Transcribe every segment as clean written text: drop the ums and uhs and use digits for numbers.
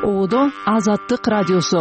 Ободо Азаттык радиосу.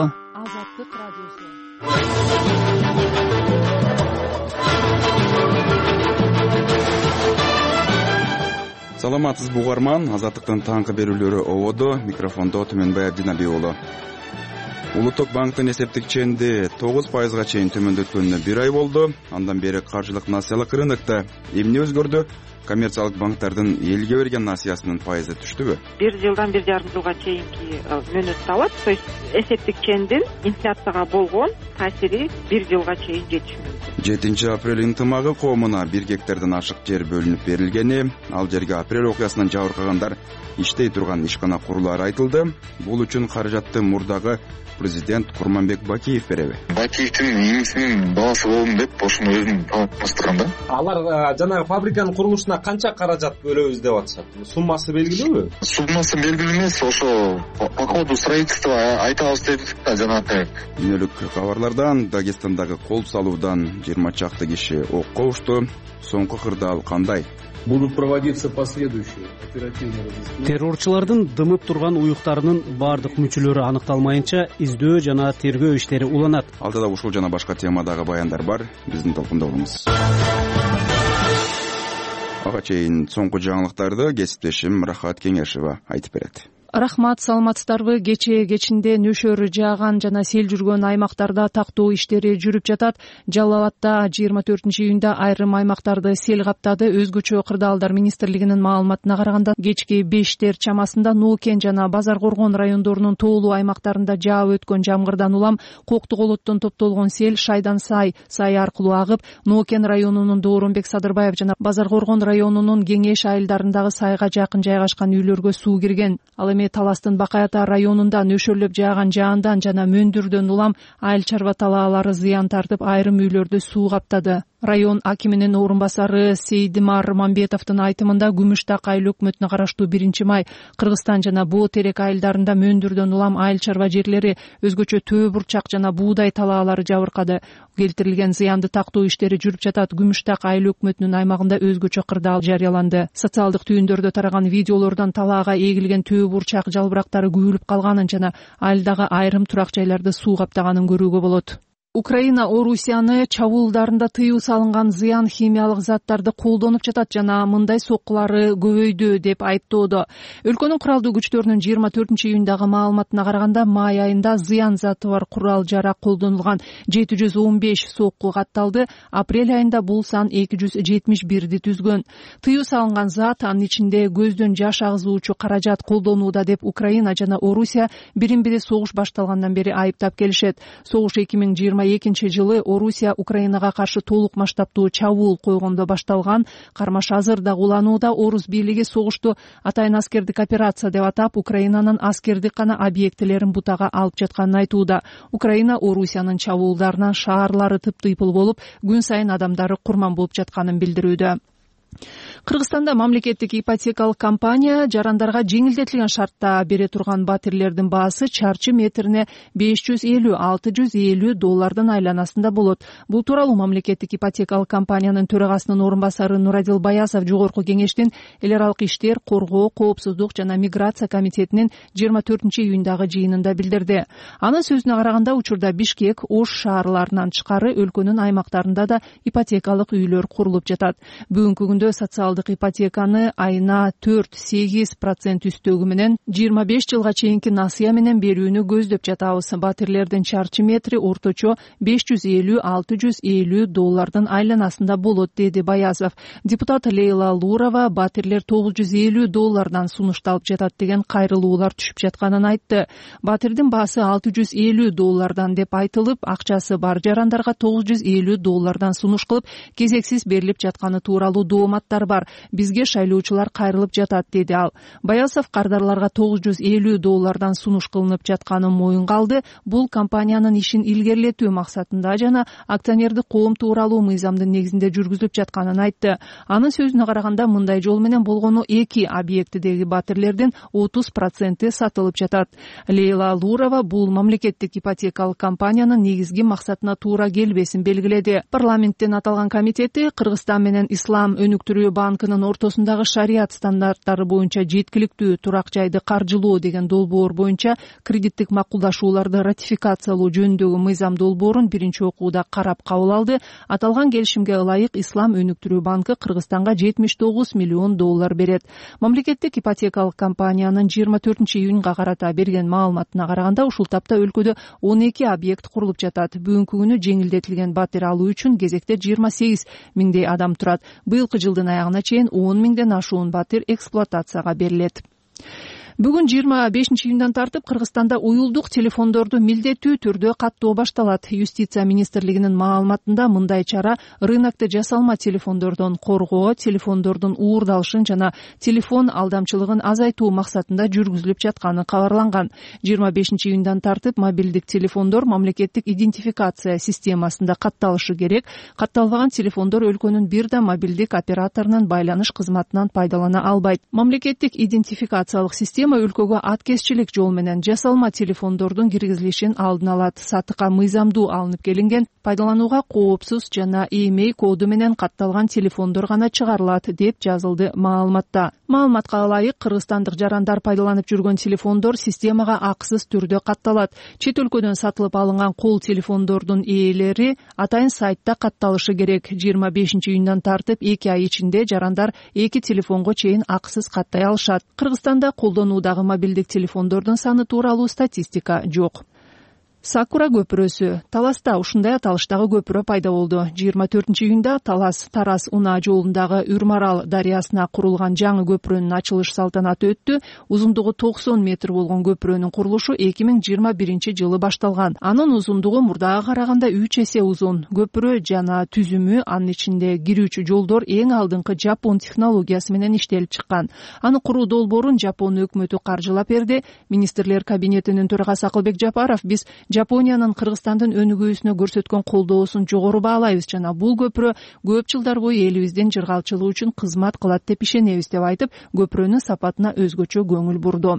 Саламатсызбы угарман, Азаттыктын таңкы берүүлөрү Ободо, микрофондо Төмөнбай Абдинаби уулу. Улуттук банктын эсептик ченди 9%га чейин төмөндөткөнүнө 1 ай болду. Андан бери каржылык насыялык рынокто эмне өзгөрдү? Коммерциялык банктардын элге берген насыясынын пайызы түштүбү? 1 жылдан 1,5 жылга чейинки мөөнөттү алат. То есть эсептик чендин инфляцияга болгон таасири 1 жылга чейин жетиши мүмкүн. 7 апрель ынтымагы коомуна 1 гектардан ашык жер бөлүнүп берилгени, ал жерге апрель окуясынан жабыркагандар иштей турган ишкана курулаары айтылды. Бул үчүн каражатты мурдагы президент Курманбек Бакиев береби? Бакиевдин иңисинин баласы болдум деп ошону өзүн таптырган да. Алар жанагы фабриканын курулушуна канча каражат бөлөбүз деп атышат. Суммасы белгилүүбү? Суммасы белгилүү эмес, ошо по ходу строительства айтабыз дедик да жанагы. Дүйнөлүк кабарлардан Дагестандагы кол салуудан 20 чакты киши окко ушту. Соңку кырдаал кандай? Будут проводиться последующие оперативные разыскания. Террорчулардын дымып турган уюктарынын бардык мүчөлөрү аныкталмайынча издөө жана тергөө иштери уланат. Алдыда ушул жана башка темадагы баяндар бар. Биздин толкунда болуңуз. Ага чейин соңку жаңылыктарды кесиптешим Рахат Кеңешева айтып берет. Рахмат, саламатсыздарбы? Кечинде нөшөр жааган жана сел жүргөн аймактарда тактоо иштери жүрүп жатат. Жалал Абадта 24-июнда айрым аймактарды сел каптады. Өзгөчө кырдаалдар министрлигинин маалыматына караганда кечки 5-тер чамасында Ноокен жана Базар Коргон райондорунун тоолуу аймактарында жаап өткөн жамгырдан улам Коктук олоттон топтолгон сел Шайдан сай аркылуу агып, Ноокен районунун Дооронбек Садырбаев жана Базар Коргон районунун Кеңеш айылдарындагы сайга жакын жайгашкан үйлөргө суу кирген. Ал эми Таластын Бакаята районунда нөшөрлөп жааган жаандан жана мөндүрдөн улам айыл чарба талаалары зыян тартып, айрым үйлөрдү суу каптады. Район акиминин орун басары Сейдимар Мамбетовдун айтымында Күмүштак айыл өкмөтүнө караштуу 1-Май Кыргызстан жана Боо Терек айылдарында мөндүрдөн улам айыл чарба жерлери, өзгөчө төө бурчак жана буудай талаалары жабыркады. Келтирилген зыянды тактоо иштери жүрүп жатат. Күмүштак айыл өкмөтүнүн аймагында өзгөчө кырдаал жарыяланды. Социалдык түйүндөрдө тараган видеолордон талаага эгилген төө бурчак жалбырактары күбүлүп калганын жана айылдагы айрым турак жайларды суу каптаганын көрүүгө болот. Украина Орусияны чабуулдарында тыюу салынган зыян химиялык заттарды колдонуп жатат жана мындай соккулары көбөйдү деп айыптоодо. Өлкөнүн куралдуу күчтөрүнүн 24-июндагы маалыматына караганда май айында зыян заты бар курал жарак колдонулган 715 сокку катталды. Апрель айында бул сан 271 түзгөн. Тыюу салынган зат, анын ичинде көздөн жаш агызуучу каражат колдонууда деп Украина жана Орусия бирин-бири согуш башталгандан бери айыптап келишет. Согуш 2022 жылы Орусия Украинага каршы толук масштабтуу чабуул койгондо башталган. Кармаш азырда уланууда. Орус бийлиги согушту атайын аскердик операция деп атап, Украинанын аскердик гана объектилерин бутага алып жатканын айтууда. Украина Орусиянын чабуулдарынан шаарлары тыптыйпыл болуп, күн сайын адамдары курман болуп жатканын билдирүүдө. Кыргызстанда мамлекеттик ипотекалык компания жарандарга жеңилдетилген шартта бере турган батирлердин баасы чарчы метрине $550–650 айланасында болот. Бул тууралуу мамлекеттик ипотекалык компаниянын төрагасынын орун басары Нурадил Баясов Жогорку Кеңештин эл аралык иштер, коргоо, коопсуздук жана миграция комитетинин 24-июндагы жыйынында билдирди. Анын сөзүнө караганда, учурда Бишкек, Ош шаарларынан тышкары өлкөнүн аймактарында да ипотекалык үйлөр курулуп жатат. Бүгүнкү күндө социалдык ипотеканы айына 4–8% үстөгү менен 25 жылга чейинки насыя менен берүүнү көздөп жатабыз. Батирлердин чарчы метри орточо $550–650 айланасында болот, деди Баясов. Депутат Лейла Лурова батирлер $950 сунушталып жатат деген кайрылуулар түшүп жатканын айтты. Батирдин баасы $650 деп айтылып, акчасы бар жарандарга $950 сунуш кылып, кезексиз берилип жатканы тууралуу дооматтар бар. Бизге шайлоочулар кайрылып жатат, деди ал. Баясов кардарларга $950 сунуш кылынып жатканын моюнга алды. Бул компаниянын ишин илгерилетүү максатында жана акционердик коом тууралуу мыйзамдын негизинде жүргүзүлүп жатканын айтты. Анын сөзүнө караганда, мындай жол менен болгону 2 объектидеги батирлердин 30% сатылып жатат. Лейла Лурова бул мамлекеттик ипотекалык компаниянын негизги максатына туура келбесин белгиледи. Парламенттин аталган комитети Кыргызстан менен Ислам өнүктүрүү банк банкынын ортосундагы шариат стандарттары боюнча жеткиликтүү турак жайды каржылоо деген долбоор боюнча кредиттик макулдашууларды ратификациялоо жөнүндөгү мыйзам долбоорун биринчи окууда карап кабыл алды. Аталган келишимге ылайык Ислам өнүктүрүү банкы Кыргызстанга $79 миллион берет. Мамлекеттик ипотекалык компаниянын 24-июнга карата берген маалыматына караганда ушул тапта өлкөдө 12 объект курулуп жатат. Бүгүнкү күнү жеңилдетилген батир алуу үчүн кезекте 28 миңдей адам турат. Быйылкы жылдын аягына чейин 10 миңден ашуун батир эксплуатацияга берилет. Бүгүн 25-июндан тартып Кыргызстанда уюлдук телефондорду милдеттүү түрдө каттоо башталат. Юстиция министрлигинин маалыматында мындай чара рынокто жасалма телефондордон коргоо, телефондордун уурдалышын жана телефон алдамчылыгын азайтуу максатында жүргүзүлүп жатканы кабарланган. 25-июндан тартып мобилдик телефондор мамлекеттик идентификация системасында катталышы керек. Катталбаган телефондор өлкөнүн бир да мобилдик операторунун байланыш кызматынан пайдалана албайт. Мамлекеттик идентификациялык система өлкөгө аткезчилик жол менен жасалма телефондордун киргизилишин алдын алат. Сатыкка мыйзамдуу алынып келинген, пайдаланууга коопсуз жана EMEI коду менен катталган телефондор гана чыгарылат, деп жазылды маалыматта. Маалыматка ылайык кыргызстандык жарандар пайдаланып жүргөн телефондор системага акысыз түрдө катталат. Чет өлкөдөн сатылып алынган кол телефондордун ээлери атайын сайтта катталышы керек. 25-июндан тартып 2 ай ичинде жарандар 2 телефонго чейин акысыз каттай алышат. Кыргызстанда колдонуудагы мобилдик телефондордун саны тууралуу статистика жок. Сакура көпүрөсү. Таласта ушундай аталыштагы көпүрө пайда болду. 24-июнда Талас-Тарас унаа жолундагы Үрмарал дарыясына курулган жаңы көпүрөнүн ачылыш салтанаты өттү. Узундугу 90 метр болгон көпүрөнүн курулушу 2021-жылы башталган. Анын узундугу мурдага караганда 3 эсе узун. Көпүрө жана түзүмү, анын ичинде кирүүчү жолдор эң алдыңкы Жапон технологиясы менен иштелип чыккан. Аны куруу долбоорун Жапон өкмөтү каржылап берди. Министрлер кабинетинин төрагасы Акылбек Жапаров: биз Жапониянын Кыргызстандын өнүгүүсүнө көрсөткөн колдоосун жогору баалайбыз жана бул көпүрө көп жылдар бою элибиздин жыргалчылыгы үчүн кызмат кылат деп ишенебиз, деп айтып, көпүрөнүн сапатына өзгөчө көңүл бурду.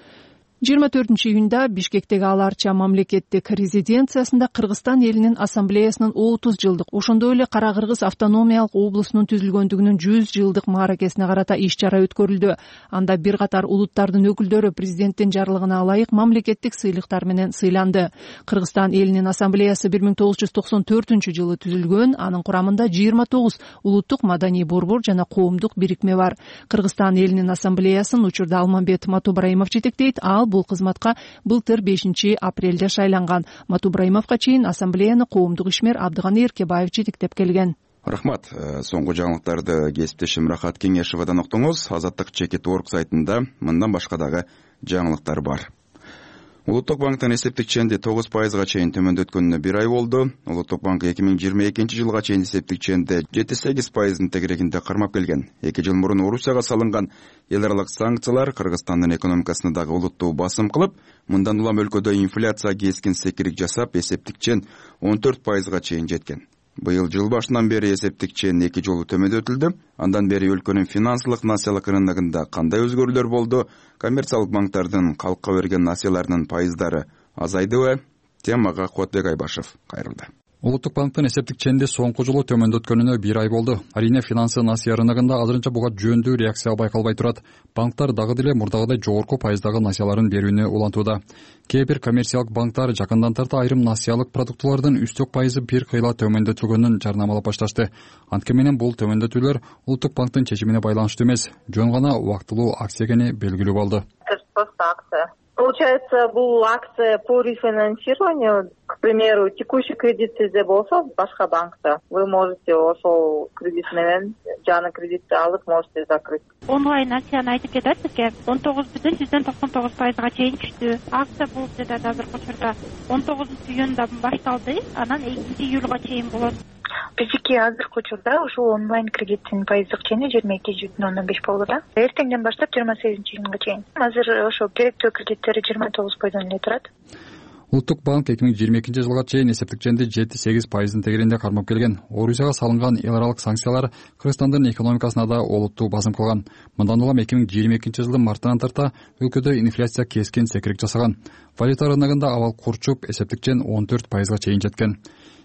24-июнда Бишкектеги Аларча мамлекеттик резиденциясында Кыргызстан элинин ассамблеясынын 30 жылдык, ошондой эле Кара Кыргыз автономиялык облусунун түзүлгөндүгүнүн 100 жылдык мааракесине карата иш-чара өткөрүлдү. Анда бир катар улуттардын өкүлдөрү президенттин жарлыгына ылайык мамлекеттик сыйлыктар менен сыйланды. Кыргызстан элинин ассамблеясы 1994-жылы түзүлгөн, анын курамында 29 улуттук маданий борбор жана коомдук бирикме бар. Кыргызстан элинин ассамблеясын учурда Алмамбет Матубраимов жетектейт. Бул кызматка былтыр 5-апрелде шайланган. Матубраимовго чейин ассамблеяны коомдук ишмер Абдыганы Эркебаев жетектеп келген. Рахмат. Соңку жаңылыктарды кесиптешим Рахат Кеңешевадан уктуңуз. Азаттык Чекит.org сайтында мындан башка дагы жаңылыктар бар. Улуттук банктын эсептик ченди 9%га чейин төмөндөткөнүнө 1 ай болду. Улуттук банк 2022-жылга чейин эсептик ченди 7-8% тегерегинде кармап келген. 2 жыл мурун Орусияга салынган эл аралык санкциялар Кыргызстандын экономикасына дагы олуттуу басым кылып, мындан улам өлкөдө инфляция кескин секирик жасап, эсептик чен 14%га чейин жеткен. Быйыл жыл башынан бери эсептик чен 2 жолу төмөндөтүлдү. Андан бери өлкөнүн финансылык насыялык рыногунда кандай өзгөрүүлөр болду? Коммерциялык банктардын калкка берген насыяларынын пайыздары азайдыбы? Темага Куатбек Айбашев кайрылды. Улуттук банктын эсептик ченди соңку жолу төмөндөткөнүнө 1 ай болду. Арине финансы насыя рыногунда азырынча буга жөндүү реакция байкалбай турат. Банктар дагы деле мурдагыдай жогорку пайыздагы насыяларын берүүнү улантууда. Кээ бир коммерциялык банктар жакындан тарта айрым насыялык продуктулардын үстөк пайызы бир кыйла төмөндөтүлгөнүн жарнамалап башташты. Анткени менен бул төмөндөтүүлөр Улуттук банктын чечимине байланыштуу эмес, жөн гана убактылуу акция экени белгилүү болду. Получается, бул акция по рефинансированию, к примеру, текущий кредит сизде болсо башка банкта, вы можете ошол кредит менен жаңы кредитти алып можете закрыть. Онлайн акцияны айтып кетет бизге 19,99%га чейин түштү. Акция болуп жатат азыркы учурда 19-июнда башталды, анан 2-июлга чейин болот. Биздики азыркы учурда ушул онлайн кредиттин пайыздык чени 22,05 болду да. Эртеңден баштап 28-июнга чейин. Азыр ошо керектүү кредиттери 29% эле турат. Улуттук банк 2022-жылга чейин эсептик ченди 7-8% тегеринде кармап келген. Орусияга салынган эл аралык санкциялар Кыргызстандын экономикасына да олуттуу басым кылган. Мындан улам 2022-жылдын мартынан тарта өлкөдө инфляция кескин секирик жасаган. Валюта рыногунда абал курчуп, эсептик чен 14%га чейин жеткен.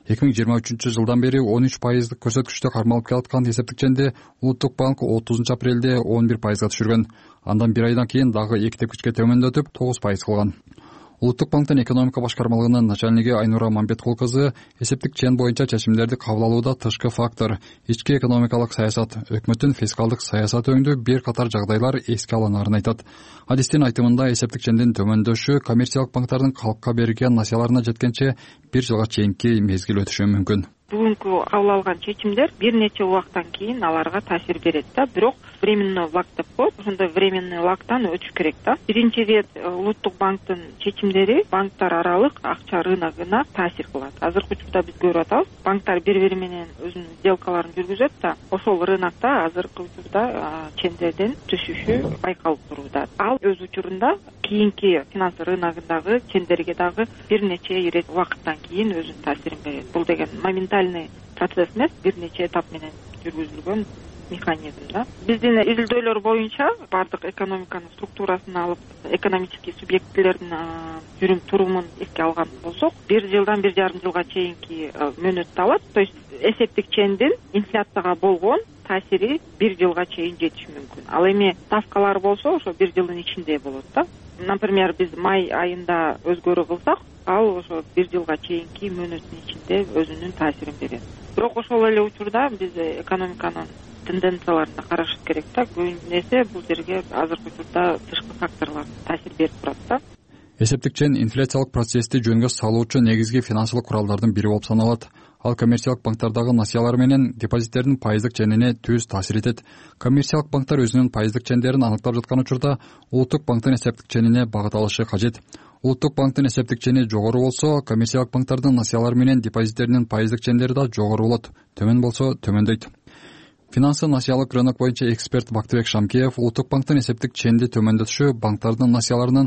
2023 жылдан бери 13% көрсөткүчтө кармалып келаткан эсептик ченди Улуттук банк 30 апрелде 11%га түшүргөн. Андан бир айдан кийин дагы 2 тепкичке төмөндөтүп 9% кылган. Улуттук банктын экономика башкармалыгынын начальниги Айнура Мамбеткул кызы эсептик чен боюнча чечимдерди кабыл алууда тышкы фактор, ички экономикалык саясат, өкмөттүн фискалдык саясаты өңдүү бир катар жагдайлар эске алынарын айтат. Адистин айтымында эсептик чендин төмөндөшү коммерциялык банктардын калкка берген насыяларына жеткенче 1 жылга чейинки мезгил өтүшү мүмкүн. Бүгүнкү кабыл алган чечимдер бир нече убакыттан кийин аларга таасир берет да, бирок временный лак деп коет, ошондой временный лактан өтүш керек да. Биринчи рет Улуттук банктын чечимдери банктар аралык акча рыногуна таасир кылат. Азыркы учурда биз көрүп атабыз, банктар бири-бири менен өзүнүн сделкаларын жүргүзөт да, ошол рынокто азыркы учурда чендердин түшүшү байкалып турууда. Ал өз учурунда кийинки финансы рыногундагы чендерге дагы бир нече ирет убакыттан кийин өзүнүн таасирин берет. Бул деген моментальный процесс эмес, бир нече этап менен жүргүзүлгөн механизм да. Биздин изилдөөлөр боюнча бардык экономиканын структурасын алып, экономический субъектилердин жүрүм турумун эске алган болсок, 1 жылдан 1,5 жылга чейинки мөөнөттү алат. То есть эсептик чендин инфляцияга болгон таасири 1 жылга чейин жетиши мүмкүн. Ал эми ставкалар болсо, ошо 1 жылдын ичинде болот да. Например, биз май айында өзгөрүү кылсак, ал ошо 1 жылга чейинки мөөнөттүн ичинде өзүнүн таасирин берет. Бирок ошол эле учурда биз экономиканын тенденцияларына карашыбыз керек да. Көбүнесе бул жерге азыркы учурда тышкы факторлор таасир берип турат да. Эсептик чен инфляциялык процессти жөнгө салуучу негизги финансылык куралдардын бири болуп саналат. Ал коммерциялык банктардагы насыялар менен депозиттердин пайыздык ченине түз таасир этет. Коммерциялык банктар өзүнүн пайыздык чендерин аныктап жаткан учурда Улуттук банктын эсептик ченине багыт алышы кажет. Улуттук банктын эсептик чени жогору болсо, коммерциялык банктардын насыялары менен депозиттеринин пайыздык чендери да жогору болот. Төмөн болсо төмөндөйт. Финансы насыялык рынок боюнча эксперт Бактыбек Шамкеев Улуттук банктын эсептик ченди төмөндөтүшү банктардын насыяларынын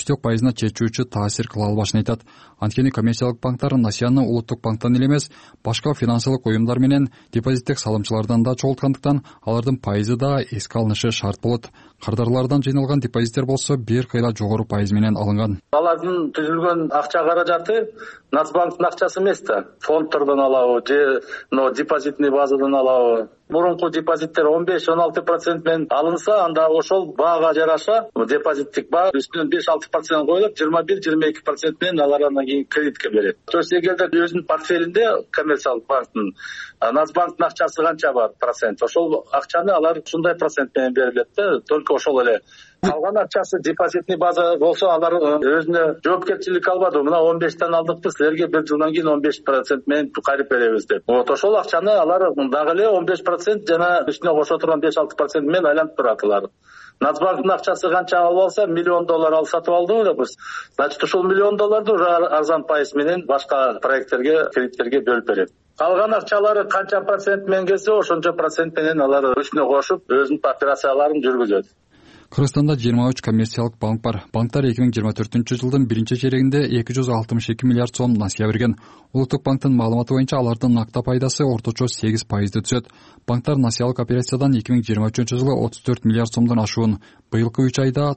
3% чечүүчү таасир кыла албашын айтат. Анткени коммерциялык банктар насыяны Улуттук банктан эле эмес, башка финансылык уюмдар менен депозиттик салымчылардан да чогулткандыктан алардын пайызы да эске алынышы шарт болот. Кардарлардан жыйналган депозиттер болсо бир кыйла жогору пайыз менен алынган. Алардын түзүлгөн акча каражаты Нацбанктын акчасы эмес да. Фондтордон алабы же депозитный базадан алабы. Мурунку депозиттер 15-16% менен алынса, анда ошол баага жараша депозиттик баа үстүнөн 5-6% коюлуп, 21-22% менен алар андан кийин кредитке берет. То есть эгерде өзүнүн портфелинде коммерциялык банктын Нацбанктын акчасы канча бар процент, ошол акчаны алар ушундай процент менен берилет да, только ошол эле. Калган акчасы депозитный база болсо, алар өзүнө жоопкерчилик албады. Мына 15тен алдыкпы, силерге 1 жылдан кийин 15% менен кайрып беребиз деп. Ошол акчаны алар дагы эле 15% жана үстүнө кошо турган 5-6% менен айланып турат алар. Нацбанктын акчасы канча алып алса, $1 миллион алып сатып алдыбы деп. Значит, ушул $1 миллион уже арзан пайыз менен башка проекттерге, кредиттерге бөлүп берет. Калган акчалары канча процент менен келсе, ошончо процент менен алар үстүнө кошуп өзүнүн операцияларын жүргүзөт. Кыргызстанда 23 коммерциялык банк бар. Банктар 2024 жылдын 1 чейрегинде 262 миллиард сом насыя берген. Улуттук банктын маалыматы боюнча алардын накта пайдасы орточо 8% түзөт. Банктар насыялык операциядан 2023 жылы 34 миллиард сомдон ашуун, быйылкы 3 айда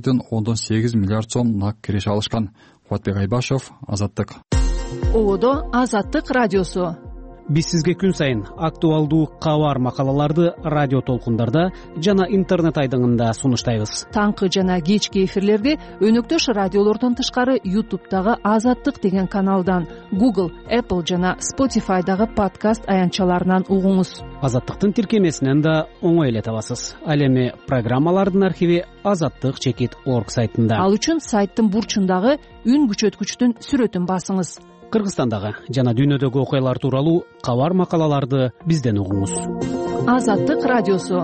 9,8 миллиард сом нак киреше алышкан. Кубатбек Айбашев, Азаттык. Ободо Азаттык радиосу. Биз сизге күн сайын актуалдуу кабар макалаларды радио толкундарда жана интернет айдыңында сунуштайбыз. Таңкы жана кечки эфирлерди өнөктөш радиолордон тышкары YouTube'дагы Азаттык деген каналдан, Google, Apple жана Spotify'дагы подкаст аянтчаларынан угуңуз. Азаттыктын тиркемесинен да оңой эле табасыз. Ал эми программалардын архиви azattik.org сайтында. Ал үчүн сайттын бурчундагы үн күчөткүчтүн сүрөтүн басыңыз. Кыргызстандагы жана дүйнөдөгү окуялар тууралуу кабар макалаларды бизден угуңуз. Азаттык радиосу.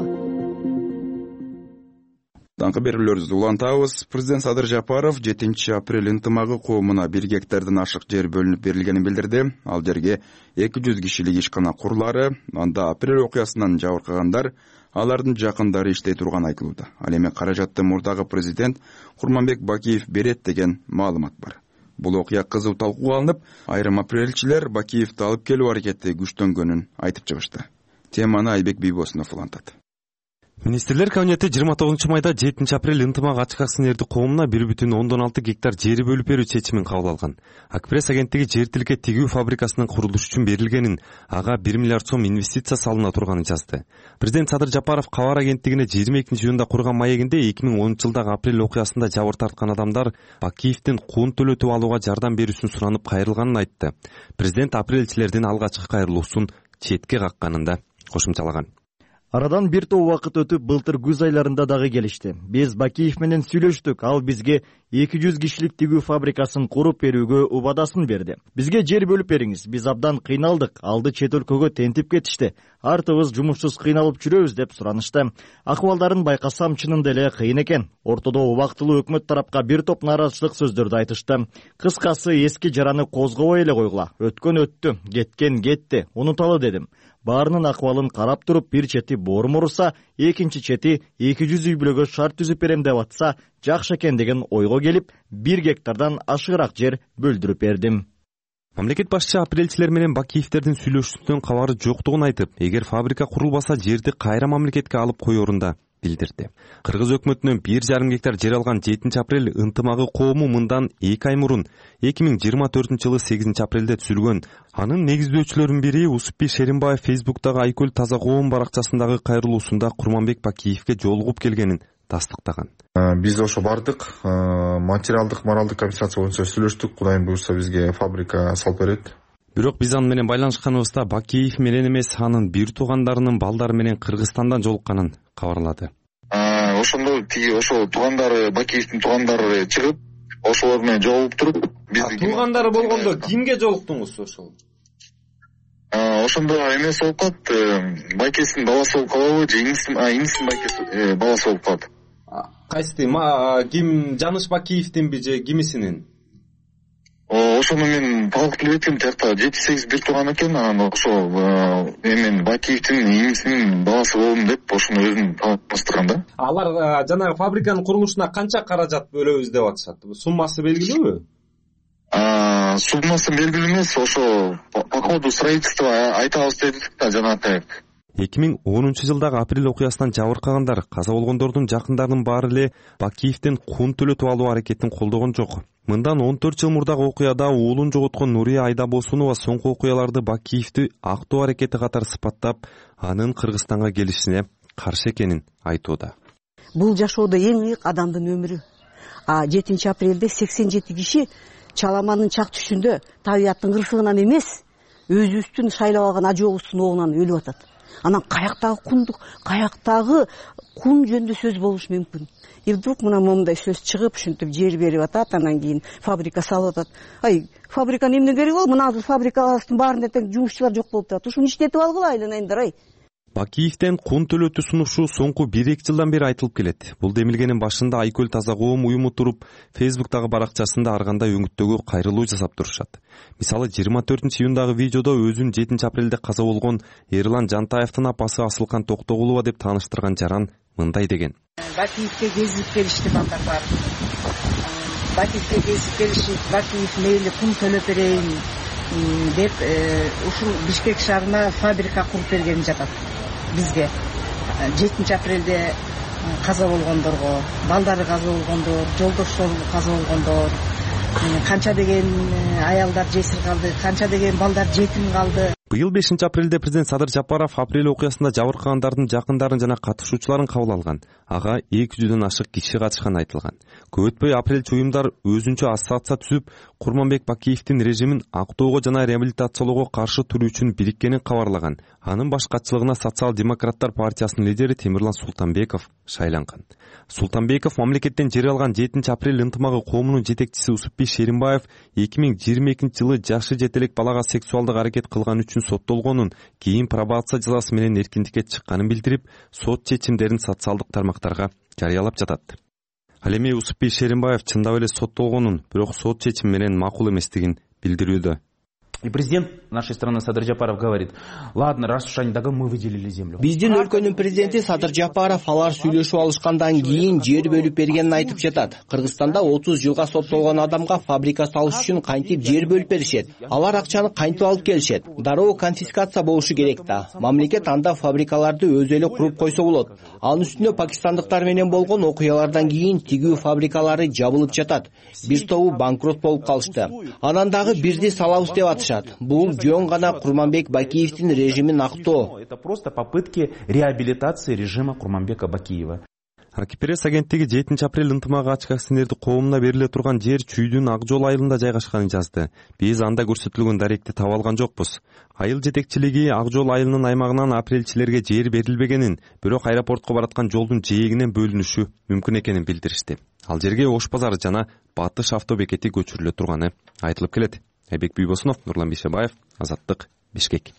Таңкы берүүлөрүбүздү улантабыз. Президент Садыр Жапаров 7 апрель ынтымагы коомуна 1 гектардан ашык жер бөлүнүп берилгенин билдирди. Ал жерге 200 кишилик ишкана курулары, анда апрель окуясынан жабыркагандар, алардын жакындары иштей турган айтылууда. Ал эми каражатты мурдагы президент Курманбек Бакиев берет деген маалымат бар. Бул окуя кызуу талкууга алынып, айрым апрелчилер Бакиевди алып келүү аракети күчтөнгөнүн айтып чыгышты. Теманы Айбек Бийбосунов улантат. Министрлер кабинети 29 майда 7 апрель ынтымак ачык акционердик коомуна 1,6 гектар жери бөлүп берүү чечимин кабыл алган. Акпресс агенттиги жер тилке тигүү фабрикасынын курулушу үчүн берилгенин, ага 1 миллиард сом инвестиция салына турганын жазды. Президент Садыр Жапаров кабар агенттигине 22-июнда курган маегинде 2010-жылдагы апрель окуясында жабыр тарткан адамдар Бакиевдин кун төлөтүп алууга жардам берүүсүн суранып кайрылганын айтты. Президент апрелчилердин алгачкы кайрылуусун четке какканын да кошумчалаган. Арадан бир топ убакыт өтүп, былтыр күз айларында дагы келишти. Биз Бакиев менен сүйлөштүк. Ал бизге 200 кишилик тигүү фабрикасын куруп берүүгө убадасын берди. Бизге жер бөлүп бериңиз. Биз абдан кыйналдык. Алды чет өлкөгө тентип кетишти. Артыбыз жумушсуз кыйналып жүрөбүз деп суранышты. Акыбалдарын байкасам чынында эле кыйын экен. Ортодо убактылуу өкмөт тарапка бир топ нааразычылык сөздөрдү айтышты. Кыскасы эски жараны козгобой эле койгула. Өткөн өттү, кеткен кетти. Унуталы дедим. Баарынын акыбалын карап туруп, бир чети борум урса, экинчи чети 200 үй бүлөгө шарт түзүп берем деп атса, жакшы экен деген ойго келип, 1 гектардан ашыгыраак жер бөлдүрүп бердим. Мамлекет башчы апрелчилер менен Бакиевдердин сүйлөшүүсүнөн кабары жоктугун айтып, эгер фабрика курулбаса жерди кайра мамлекетке алып коёрун билдирди. Кыргыз өкмөтүнөн 1,5 гектар жер алган 7 апрель ынтымагы коому мындан 2 ай мурун 2024-жылы 8 апрелде түзүлгөн. Анын негиздөөчүлөрүнүн бири Усупбий Шеримбаев Фейсбуктагы Айкөл Таза коом баракчасындагы кайрылуусунда Курманбек Бакиевге жолугуп келгенин тастыктаган. Биз ошо бардык, материалдык, моралдык компенсация боюнча сүйлөштүк. Кудайым буйрса бизге фабрика салып берет. Бирок биз аны менен байланышканыбызда Бакиев менен эмес, анын бир туугандарынын балдары менен Кыргызстандан жолукканын кабарлады. Ошондо ошо туугандары, Бакиевдин туугандары чыгып, ошолор менен жолугуп туруп, туугандары болгондо кимге жолуктуңуз ошол? Ошондо эмес болуп калат, байкесинин баласы болуп калабы, же инисинин байкеси баласы болуп калат. Кайсы ким, Жаныш Бакиевдинби же кимисинин? Ошону мен талкуу кылып эткем, тиякта 7-8 бир тууган экен, анан ошо мен Бакиевдин инисинин баласы болдум деп ошону өзүн таныштырган да. Алар жанагы фабриканын курулушуна канча каражат бөлөбүз деп атышат? Суммасы белгилүүбү? Суммасы белгилүү эмес, ошо по ходу строительства айтабыз дедик да жанагы. 2010-жылдагы апрель окуясынан жабыркагандар, каза болгондордун жакындарынын баары эле Бакиевден кун төлөтүп алуу аракетин колдогон жок. Мындан 14 жыл мурдагы окуяда уулун жоготкон Нурия Айдабосунова соңку окуяларды Бакиевди актоо аракети катары сыпаттап, анын Кыргызстанга келишине каршы экенин айтууда. Бул жашоодо эң ыйык адамдын өмүрү. 7 апрелде 87 киши Чаламанын чак түшүндө табияттын кырсыгынан эмес, өзүбүздүн шайлап алган ажообуздун оогунан өлүп атат. Анан каяктагы кундук, каяктагы кун жөнүндө сөз болушу мүмкүн. Вдруг мына момундай сөз чыгып, ушинтип жер берип атат, анан кийин фабрика салып атат. Фабриканы эмне кереги бол? Мына азыр фабрикалардын баарында тең жумушчулар жок болуп турат. Ушуну иштетип алгыла айланайындар. Бакиевден кун төлөтүү сунушу соңку 1-2 жылдан бери айтылып келет. Бул демилгенин башында Айкөл Таза коом уюму туруп, Фейсбуктагы баракчасында ар кандай өңүттөгү кайрылуу жасап турушат. Мисалы 24-июндагы видеодо өзүн 7 апрелде каза болгон Эрлан Жантаевдин апасы Асылкан Токтогулова деп тааныштырган жаран мындай деген. Бакиевге кезип келишти балдар. Бакиевге кезип келишип, Бакиев мейли кун төлөп берейин деп ушул Бишкек шаарына фабрика куруп берген жатат бизге. 7 апрелде каза болгондорго, балдары каза болгондор, жолдоштору каза болгондор, канча деген аялдар жесир калды, канча деген балдар жетим калды. Быйыл 5 апрелде президент Садыр Жапаров апрель окуясында жабыркагандардын жакындарын жана катышуучуларын кабыл алган. Ага 200дөн ашык киши катышканы айтылган. Көп өтпөй апрелчи уюмдар өзүнчө ассоциация түзүп, Курманбек Бакиевдин режимин актоого жана реабилитациялоого каршы туруу үчүн бириккенин кабарлаган. Анын баш катчылыгына Социал-демократтар партиясынын лидери Темирлан Султанбеков шайланган. Султанбеков мамлекеттен жер алган 7 апрель ынтымагы коомунун жетекчиси Усупбий Шеримбаев 2022-жылы жашы жетелек балага сексуалдык аракет кылган үчүн соттолгонун, кийин пробация жазасы менен эркиндикке чыкканын билдирип, сот чечимдерин социалдык тармактарга жарыялап жатат. Ал эми Усупбий Шеримбаев чындап эле соттолгонун, бирок сот чечими менен макул эместигин билдирүүдө. И президент нашей страны Садыр Жапаров говорит: ладно, раз уж они мы выделили землю. Биздин өлкөнүн президенти Садыр Жапаров алар сүйлөшүп алышкандан кийин жер бөлүп бергенин айтып жатат. Кыргызстанда 30 жылга соттолгон адамга фабрика салыш үчүн кантип жер бөлүп беришет. Алар акчаны кантип алып келишет? Дароо конфискация болушу керек да. Мамлекет анда фабрикаларды өзү эле куруп койсо болот. Анын үстүнө пакистандыктар менен болгон окуялардан кийин тигүү фабрикалары жабылып жатат. Бир тобу банкрот болуп калышты. Анан дагы бирди салабыз деп атышат. Бул жөн гана Курманбек Бакиевдин режимин актоо. Это просто попытки реабилитации режима Курманбека Бакиева. Аркипресс агенттиги 7 апрель ынтымак ачык акционердик коомуна бериле турган жер Чүйдүн Ак жол айылында жайгашканын жазды. Биз анда көрсөтүлгөн даректи таба алган жокпуз. Айыл жетекчилиги Ак жол айылынын аймагынан апрелчилерге жер берилбегенин, бирок аэропортко бараткан жолдун жээгинен бөлүнүшү мүмкүн экенин билдиришти. Ал жерге Ош базары жана Батыш автобекети көчүрүлө турганы айтылып келет. Айбек Бүйбосунов, Нурлан Бейшебаев, Азаттык, Бишкек.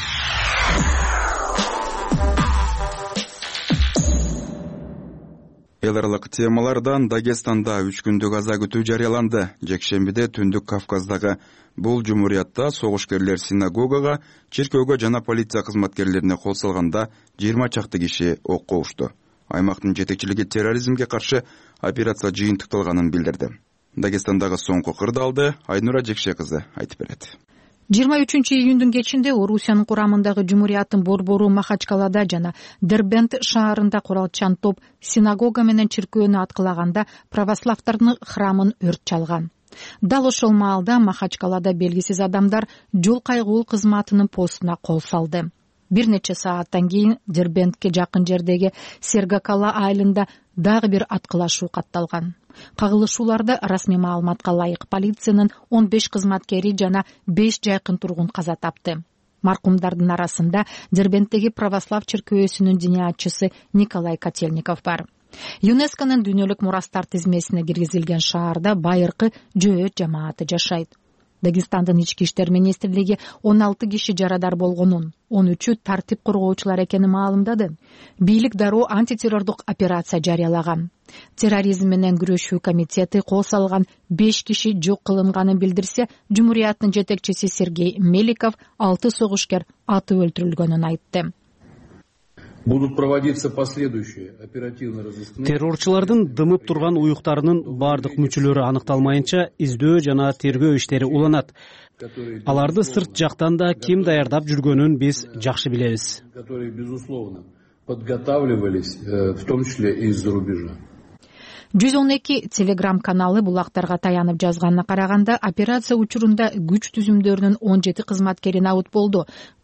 Эл аралык темалардан Дагестанда 3 күндүк аза күтүү жарыяланды. Жекшембиде Түндүк Кавказдагы бул жумуриятта согушкерлер синагогага, чиркөөгө жана полиция кызматкерлерине кол салганда 20 чакты киши окко ушту. Аймактын жетекчилиги терроризмге каршы операция жыйынтыкталганын билдирди. Дагестандагы соңку кырдаалды Айнура Жекше кызы айтып берет. 23-июндун кечинде Орусиянын курамындагы жумурияттын борбору Махачкалада жана Дербент шаарында куралчан топ синагога менен чиркөөнү аткылаганда православдардын храмын өрт чалган. Дал ошол маалда Махачкалада белгисиз адамдар жол кайгуу кызматынын постуна кол салды. Бир нече сааттан кийин Дербентке жакын жердеги Сергакала айылында дагы бир аткылашуу катталган. Кагылышууларда расмий маалыматка ылайык полициянын 15 кызматкери жана 5 жайкын тургун каза тапты. Маркумдардын арасында Дербенттеги православ чиркөөсүнүн диниятчысы Николай Котельников бар. ЮНЕСКОнун дүйнөлүк мурастар тизмесине киргизилген шаарда байыркы жөөт жамааты жашайт. Дагестандын ички иштер министрлиги 16 киши жарадар болгонун, 13-ü тартип коргоочулар экенин маалымдады. Бийлик дароо антитеррордук операция жарыялаган. Терроризм менен күрөшүү комитети кол салган 5 киши жок кылынганын билдирсе, жумурияттын жетекчиси Сергей Меликов 6 согушкер атып өлтүрүлгөнүн айтты. Будут проводиться последующие оперативно-розыскные. Террорчулардын дымып турган уюктарынын бардык мүчөлөрү аныкталмайынча издөө жана тергөө иштери уланат. Аларды сырт жактан да ким даярдап жүргөнүн биз жакшы билебиз. Которые, безусловно, подготавливались, в том числе и из-за рубежа. 112 телеграм каналы булактарга таянып жазганына караганда операция учурунда күч түзүмдөрүнүн 17 кызматкери набут болду,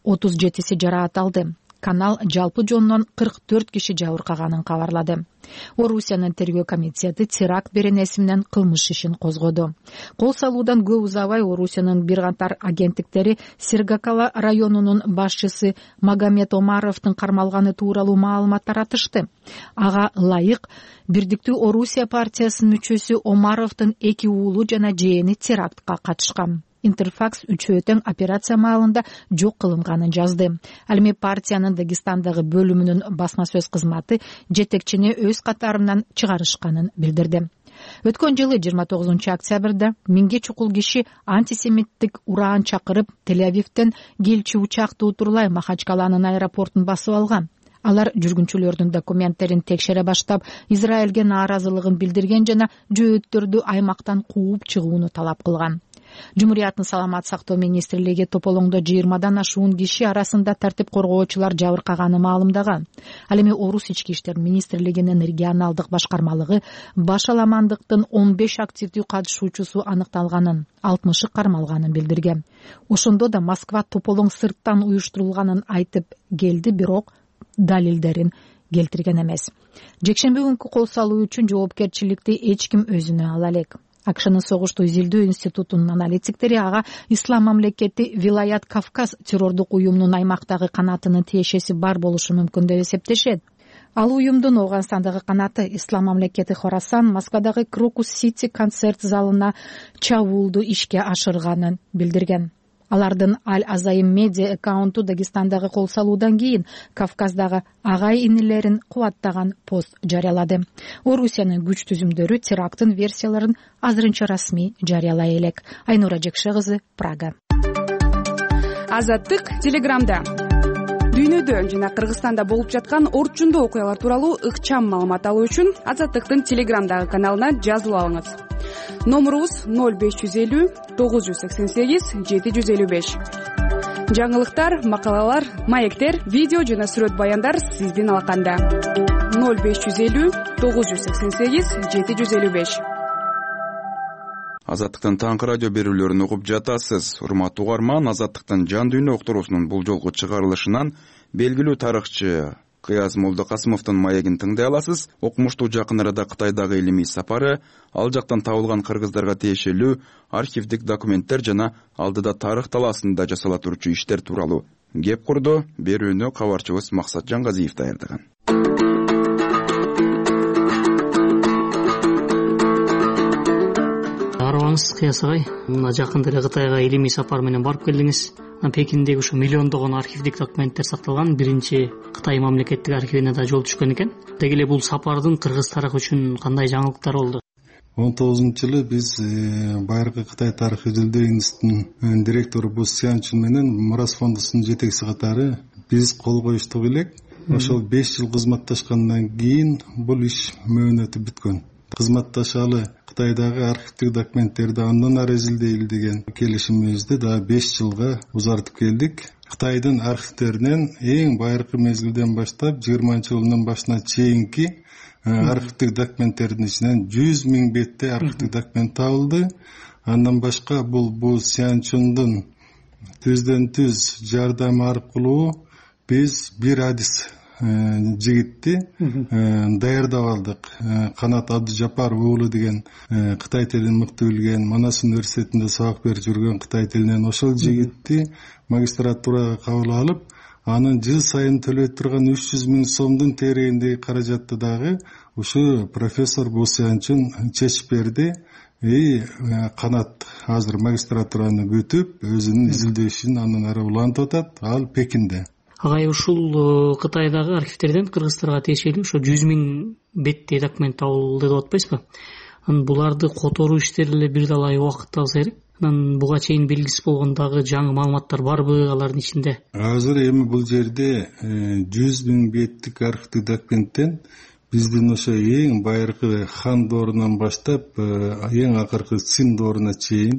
37си жараат алды. Канал жалпы жонунан 44 киши жабыркаганын кабарлады. Орусиянын тергөө комитети теракт беренеси менен кылмыш ишин козгоду. Кол салуудан көп узабай Орусиянын бир катар агенттиктери Сергакала районунун башчысы Магомед Омаровдун кармалганы тууралуу маалымат таратышты. Ага ылайык Бирдиктүү Орусия партиясынын мүчөсү Омаровдун 2 уулу жана жээни терактка катышкан. Интерфакс үчөөтөң операция маалында жок кылынганын жазды. Ал эми партиянын Дагестандагы бөлүмүнүн басма сөз кызматы жетекчини өз катарынан чыгарышканын билдирди. Өткөн жылы 29 октябрда 1000 чукул киши антисемиттик ураан чакырып Тель-Авивден келчү учакты утурлай Махачкаланын аэропортун басып алган. Алар жүргүнчүлөрдүн документтерин текшере баштап, Израилге нааразылыгын билдирген жана жөөттөрдү аймактан кууп чыгууну талап кылган. Жумурияттын саламат сактоо министрлиги тополоңдо 20дан ашуун киши арасында тартип коргоочулар жабыркаганын маалымдаган. Ал эми Орус ички иштер министрлигинин регионалдык башкармалыгы башаламандыктын 15 активдүү катышуучусу аныкталганын, 60-ы кармалганын билдирген. Ошондо да Москва тополоң сырттан уюштурулганын айтып келди, бирок далилдерин келтирген эмес. Жекшемби күнкү кол салуу үчүн жоопкерчиликти эч ким өзүнө ала элек. Акшнын согушту изилдөө институтунун аналитиктери ага Ислам мамлекети Вилаят Кавказ террордук уюмунун аймактагы канатынын тиешеси бар болушу мүмкүн деп эсептешет. Ал уюмдун Ооганстандагы канаты Ислам мамлекети Хорасан Москвадагы Крокус Сити концерт залына чабуулду ишке ашырганын билдирген. Алардын Аль-Азайм медиа аккаунту Дагестандагы кол салуудан кийин Кавказдагы агай-инилерин кубаттаган пост жарыялады. Орусиянын күч түзүмдөрү теракттын версияларын азырынча расмий жарыялай элек. Айнура Жекше кызы, Прага. Азаттык Телеграмда. Дүйнөдө жана Кыргызстанда болуп жаткан орчундуу окуялар тууралуу ыкчам маалымат алуу үчүн Азаттыктын Телеграмдагы каналына жазылып алыңыз. Номурубуз 0550 988 755. Жаңылыктар, макалалар, маектер, видео жана сүрөт баяндар сиздин алаканда. 0550 988 755. Азаттыктын таңкы радио берүүлөрүн угуп жатасыз. Урматтуу угарман, Азаттыктын жан дүйнө уктуруусунун бул жолку чыгарылышынан белгилүү тарыхчы Кыяз Молдокасымовдун маегин тыңдай аласыз. Окумуштуу жакын арада Кытайдагы илимий сапары, ал жактан табылган кыргыздарга тиешелүү архивдик документтер жана алдыда тарых талаасында жасала турчу иштер тууралуу кеп курду. Берүүнү кабарчыбыз Максат Жангазиев даярдаган. Кыяз агай, мына жакында эле Кытайга илимий сапар менен барып келдиңиз. Пекиндеги ушу миллиондогон архивдик документтер сакталган биринчи Кытай мамлекеттик архивине да жол түшкөн экен. Деги эле бул сапардын кыргыз тарыхы үчүн кандай жаңылыктар болду? 19-жылы биз байыркы Кытай тарыхы изилдөө институтунун директору Бу Сянчун менен Мурас фондусунун жетекчиси катары биз кол коюштук элек. Ошол 5 жыл кызматташкандан кийин бул иш мөөнөтү бүткөн. Кызматташалы Кытайдагы архивдик документтерди андан ары изилдейли деген келишимибизди да 5 жылга узартып келдик. Кытайдын архивтеринен эң байыркы мезгилден баштап 20-жылдын башына чейинки архивдик документтердин ичинен 100 000 бетте архивдик документ табылды. Андан башка бул Сянчундун түздөн түз жардамы аркылуу биз бир адис жигитти даярдап алдык. Канат Абдыжапар уулу деген Кытай тилин мыкты билген, Манас университетинде сабак берип жүргөн Кытай тилинен ошол жигитти магистратурага кабыл алып, анын жыл сайын төлөй турган 300 000 сомдун тереңиндеги каражатты дагы ушу профессор Бусянчун чечип берди. Канат азыр магистратураны бүтүп, өзүнүн изилдөө ишин андан ары улантып атат. Ал Пекинде. Агай, ушул Кытайдагы архивтерден кыргыздарга тиешелүү ошо 100 000 беттей документ табылды деп атпайсызбы? Буларды которуу иштери эле бир далай убакыт алса керек. Буга чейин белгисиз болгон дагы жаңы маалыматтар барбы алардын ичинде? Азыр эми бул жерде 100 000 беттик архивдик документтен биздин ошо эң байыркы хан доорунан баштап эң акыркы Цин дооруна чейин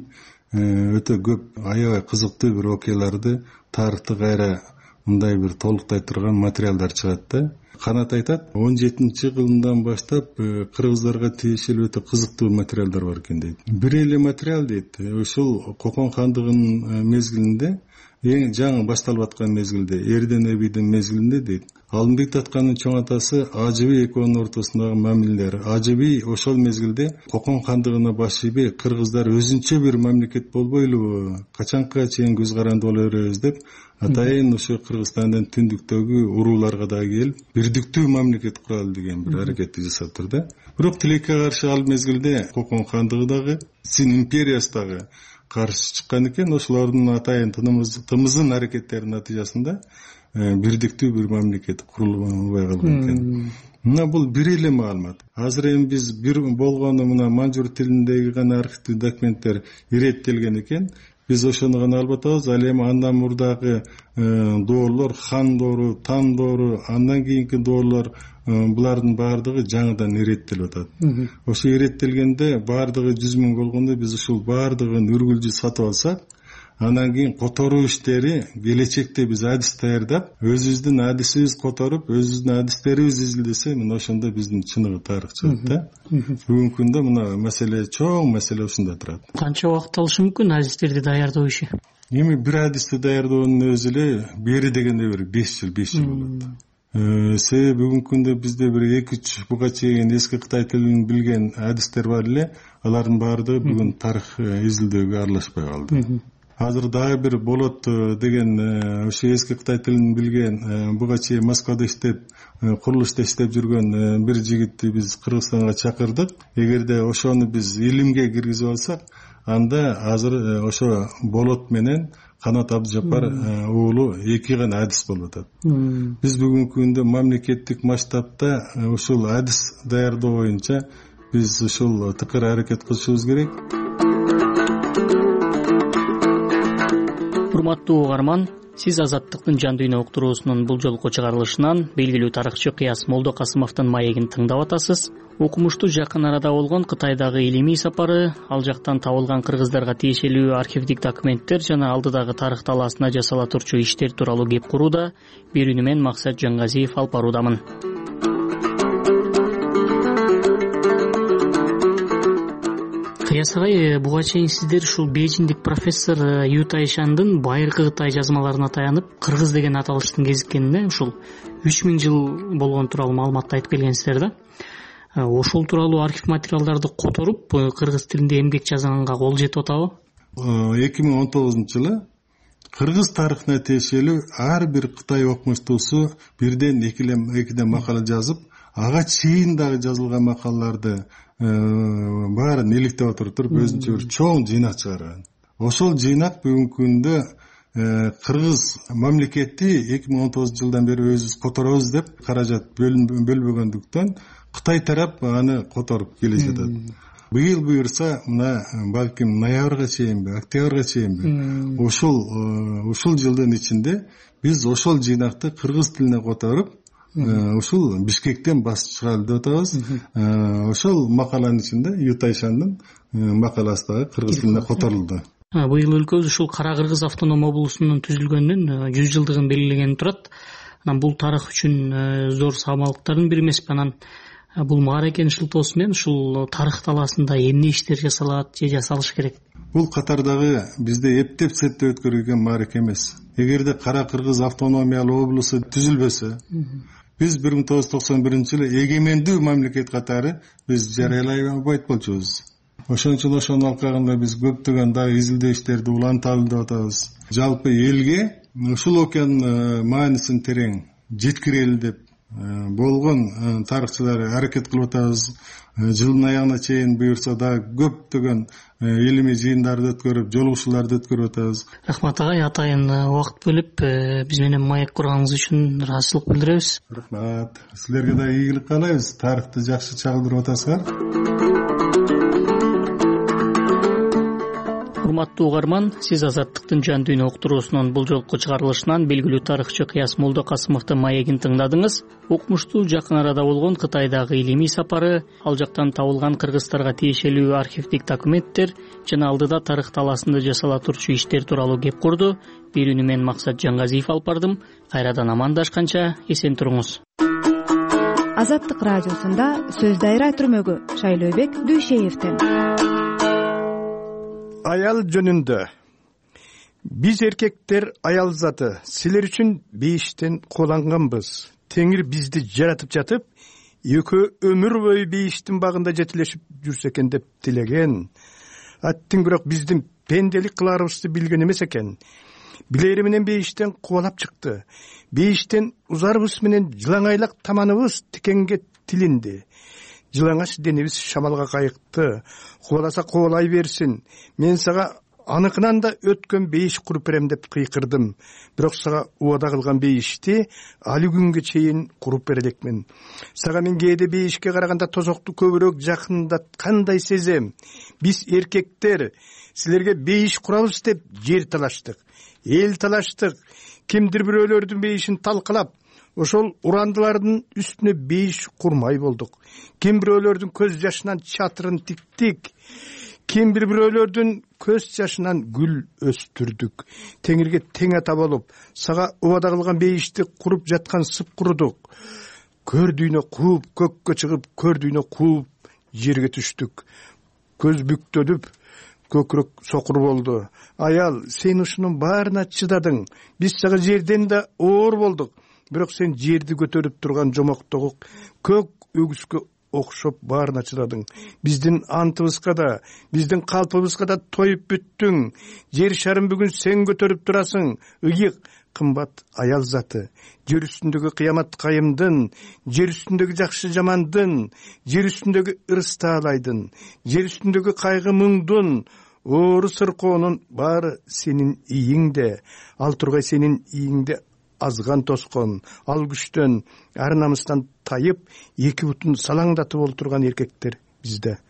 өтө көп аябай кызыктуу бир окуяларды тарыхты кайра мындай бир толуктай турган материалдар чыгат да. Канат айтат, 17-жылдан баштап кыргыздарга тиешелүү өтө кызыктуу материалдар бар экен дейт. Бир эле материал дейт. Ошол Кокон хандыгынын мезгилинде, эң жаңы башталып аткан мезгилде, Эрден Эбийдин мезгилинде дейт. Алымбек Таткандын чоң атасы Ажыби экөөнүн ортосундагы мамилелер. Ажыби ошол мезгилде Кокон хандыгына баш ийбей, кыргыздар өзүнчө бир мамлекет болбойлубу, качанга чейин көз каранды боло беребиз деп атайын ошо Кыргызстандын түндүктөгү урууларга да келип, бирдиктүү мамлекет куралы деген бир аракетти жасап турду. Бирок тилекке каршы ал мезгилде Кокон хандыгы дагы, Цин империясы дагы каршы чыккан экен. Ошолордун атайын тымызын аракеттеринин натыйжасында бирдиктүү бир мамлекет курулбай калган экен. Мына бул бир эле маалымат. Азыр эми биз бир болгону мына манжур тилиндеги гана архивдик документтер иреттелген экен. Биз ошону гана алып атабыз. Ал эми андан мурдагы доорлор, хан доору, тан доору, андан кийинки доорлор, булардын баардыгы жаңыдан иреттелип атат. Ошо иреттелгенде баардыгы 100 000 болгондо биз ушул баардыгын үргүлжү сатып алсак, анан кийин которуу иштери келечекте биз адис даярдап, өзүбүздүн адисибиз которуп, өзүбүздүн адистерибиз изилдесе, мына ошондо биздин чыныгы тарых чыгат да. Бүгүнкү күндө мына маселе, чоң маселе ушунда турат. Канча убакыт алышы мүмкүн адистерди даярдоо иши? Эми бир адисти даярдоонун өзү эле бери дегенде бир 5 жыл болот. Себеби бүгүнкү күндө бизде бир 2-3 буга чейин эски Кытай тилин билген адистер бар эле, алардын баардыгы бүгүн тарых изилдөөгө аралашпай калды. Азыр дагы бир болот деген ошо эски Кытай тилин билген, буга чейин Москвада иштеп, курулушта иштеп жүргөн бир жигитти биз Кыргызстанга чакырдык. Эгерде ошону биз илимге киргизип алсак, анда азыр ошо болот менен Канат Абдыжапар уулу эки гана адис болуп атат. Биз бүгүнкү күндө мамлекеттик масштабта ушул адис даярдоо боюнча биз ушул тыкыр аракет кылышыбыз керек. урматтуу угарман, сиз Азаттыктын жан дүйнө уктуруусунун бул жолку чыгарылышынан белгилүү тарыхчы Кыяс Молдокасымовдун маегин тыңдап атасыз. Укмуштуу жакын арада болгон Кытайдагы илимий сапары, ал жактан табылган кыргыздарга тиешелүү архивдик документтер жана алдыдагы тарых талаасына жасала турчу иштер тууралуу кеп курууда берүүнү мен Максат Жангазиев алып баруудамын. Кыяс агай, буга чейин сиздер ушул бейжиңдик профессор Ю Тайшандын байыркы Кытай жазмаларына таянып, кыргыз деген аталыштын кезиккенине ушул 3000 жыл болгон тууралуу маалыматты айтып келгенсиздер да. Ошол тууралуу архив материалдарды которуп, кыргыз тилинде эмгек жазганга кол жетип атабы? 2019-жылы кыргыз тарыхына тиешелүү ар бир Кытай окумуштуусу бирден экиден макала жазып, ага чейин дагы жазылган макалаларды баарын иликтеп отуруп өзүнчө бир чоң жыйнак чыгарган. Ошол жыйнак бүгүнкү күндө кыргыз мамлекети 2019-жылдан бери өзүбүз которобуз деп каражат бөлбөгөндүктөн Кытай тарап аны которуп келе жатат. Быйыл буюрса, мына балким ноябрга чейинби, октябрга чейинби ушул жылдын ичинде биз ошол жыйнакты кыргыз тилине которуп, ушул Бишкектен басып чыгаралы деп атабыз. Ошол макаланын ичинде Ю Тайшандын макаласы дагы кыргыз тилине которулду. Быйыл өлкөбүз ушул Кара Кыргыз автоном облусунун түзүлгөнүнүн 100 жылдыгын белгилегени турат. Анан бул тарых үчүн зор самалыктардын бири эмеспи. Анан бул мааракенин шылтоосу менен ушул тарых талаасында эмне иштер жасалат же жасалыш керек? Бул катардагы бизде эптеп-септеп өткөрүлгөн маараке эмес. Эгерде Кара Кыргыз автономиялуу облусу түзүлбөсө, биз 1991-жылы эгемендүү мамлекет катары биз жарыялай албайт болчубуз. Ошон үчүн ошонун алкагында биз көптөгөн дагы изилдөө иштерди уланталы деп атабыз. Жалпы элге ушул окуянын маанисин терең жеткирели деп болгон тарыхчылар аракет кылып атабыз. Жылдын аягына чейин буюрса дагы көптөгөн илимий жыйындарды өткөрүп, жолугушууларды өткөрүп атабыз. Рахмат агай, атайын убакыт бөлүп биз менен маек курганыңыз үчүн ыраазычылык билдиребиз. Рахмат. Силерге да ийгилик каалайбыз. Тарыхты жакшы чагылдырып атасыздар. Урматтуу угарман, сиз Азаттыктын жан дүйнө уктуруусунун бул жолку чыгарылышынан белгилүү тарыхчы Кыяс Молдокасымовдун маегин тыңдадыңыз. Укмуштуу жакын арада болгон Кытайдагы илимий сапары, ал жактан табылган кыргыздарга тиешелүү архивдик документтер жана алдыда тарых талаасында жасала турчу иштер тууралуу кеп курду. Берүүнү мен Максат Жангазиев алып бардым. Кайрадан амандашканча эсен туруңуз. Азаттык радиосунда сөз дайра түрмөгү Шайлообек Дүйшеевден. Аял жөнүндө. Биз эркектер аял заты, силер үчүн бейиштен кууланганбыз. Теңир бизди жаратып жатып, экөө өмүр бою бейиштин багында жетилешип жүрсө экен деп тилеген. Аттың бирок биздин пенделик кыларыбызды билген эмес экен. Билери менен бейиштен кубалап чыкты. Бейиштен узарыбыз менен жылаңайлак таманыбыз тикенге тилинди. Жылаңач денебиз шамалга кайыкты. Кубаласа кубалай берсин. Мен сага аныкынан да өткөн бейиш куруп берем деп кыйкырдым. Бирок сага убада кылган бейишти али күнгө чейин куруп берелекмин. Сага мен кээде бейишке караганда тозокту көбүрөөк жакындаткандай сезем. Биз эркектер силерге бейиш курабыз деп жер талаштык, эл талаштык. Кимдир бирөөлөрдүн бейишин талкалап, ошол урандылардын үстүнө бейиш курмай болдук. Ким бирөөлөрдүн көз жашынан чатырын тиктик. Ким бирөөлөрдүн көз жашынан гүл өстүрдүк. Теңирге тең ата болуп, сага убада кылган бейишти куруп жаткан сып курудук. Көрдүйнө кууп, көккө чыгып, көрдүйнө кууп, жерге түштүк. Көз бүктөлүп, көкүрөк сокур болду. Аял, сен ушунун баарына чыдадың. Биз сага жерден да оор болдук. Бирок сен жерди көтөрүп турган жомоктогу көк өгүскө окшоп баарына чыдадың. Биздин антыбызга да, биздин калпыбызга да тоюп бүттүң. Жер шарын бүгүн сен көтөрүп турасың. Ыйык, кымбат аял заты. Жер үстүндөгү кыямат кайымдын, жер үстүндөгү жакшы жамандын, жер үстүндөгү ырыс таалайдын, жер үстүндөгү кайгы муңдун, оору сыркоонун баары сенин ийиңде. Ал тургай сенин ийиңде азган тоскон, ал күчтөн, ар намыстан тайып, эки бутун салаңдатып олтурган эркектер бизде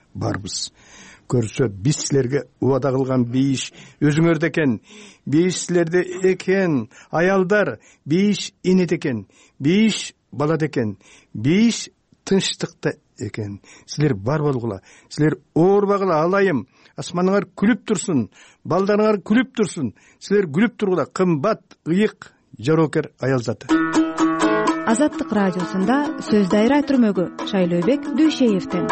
барбыз. Көрсө биз силерге убада кылган бейиш өзүңөрдө экен. Бейиш силерде экен. Аялдар, бейиш инет экен. Бейиш балада экен. Бейиш тынчтыкта экен. Силер бар болгула. Силер оорбагыла, алайым. Асманыңар күлүп турсун. Балдарыңар күлүп турсун. Силер күлүп тургула. Кымбат, ыйык, жарокер аял заты. Азаттык радиосунда сөз дайра түрмөгү Шайлообек Дүйшеевден.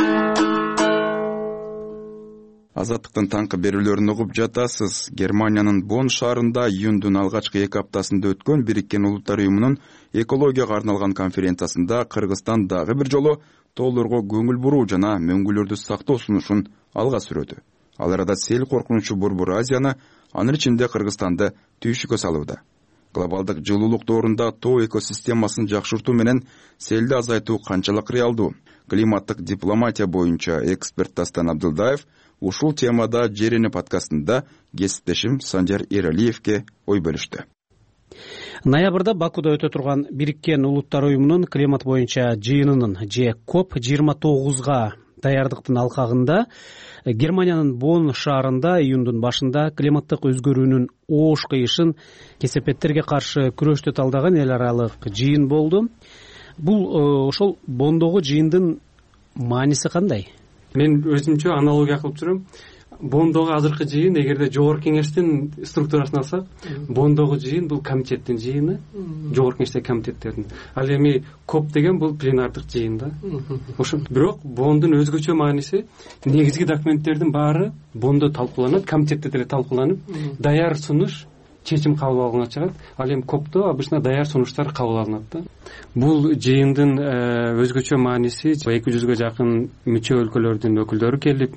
Азаттыктын таңкы берүүлөрүн угуп жатасыз. Германиянын Бонн шаарында июндун алгачкы 2 аптасында өткөн Бириккен Улуттар уюмунун экологияга арналган конференциясында Кыргызстан дагы бир жолу тоолорго көңүл буруу жана мөңгүлөрдү сактоо сунушун алга сүрөдү. Ал арада сел коркунучу Борбор Азияны, анын ичинде Кыргызстанды түйшүккө салууда. Глобалдык жылуулук доорунда тоо экосистемасын жакшыртуу менен селди азайтуу канчалык реалдуу? Климаттык дипломатия боюнча эксперт Дастан Абдылдаев ушул темада Жерени подкастында кесиптешим Санжар Эралиевке ой бөлүштү. Ноябрда Бакуда өтө турган Бириккен Улуттар уюмунун климат боюнча жыйынынын же COP29га даярдыктын алкагында Германиянын Бонн шаарында июндун башында климаттык өзгөрүүнүн оош кыйышын кесепеттерге каршы күрөштү талдаган эл аралык жыйын болду. Бул ошол Бонндогу жыйындын мааниси кандай? Мен өзүмчө аналогия кылып жүрөм. Бонндогу азыркы жыйын эгерде жогорку кеңештин структурасын алсак, Бонндогу жыйын бул комитеттин жыйыны, жогорку кеңештеги комитеттердин. Ал эми COP деген бул пленардык жыйын да. Ошо бирок Бонндун өзгөчө мааниси негизги документтердин баары Бонндо талкууланат, комитетте деле талкууланып, даяр сунуш чечим кабыл алганга чыгат. Ал эми COPто обычно даяр сунуштар кабыл алынат да. Бул жыйындын өзгөчө мааниси 200 жакын мүчө өлкөлөрдүн өкүлдөрү келип,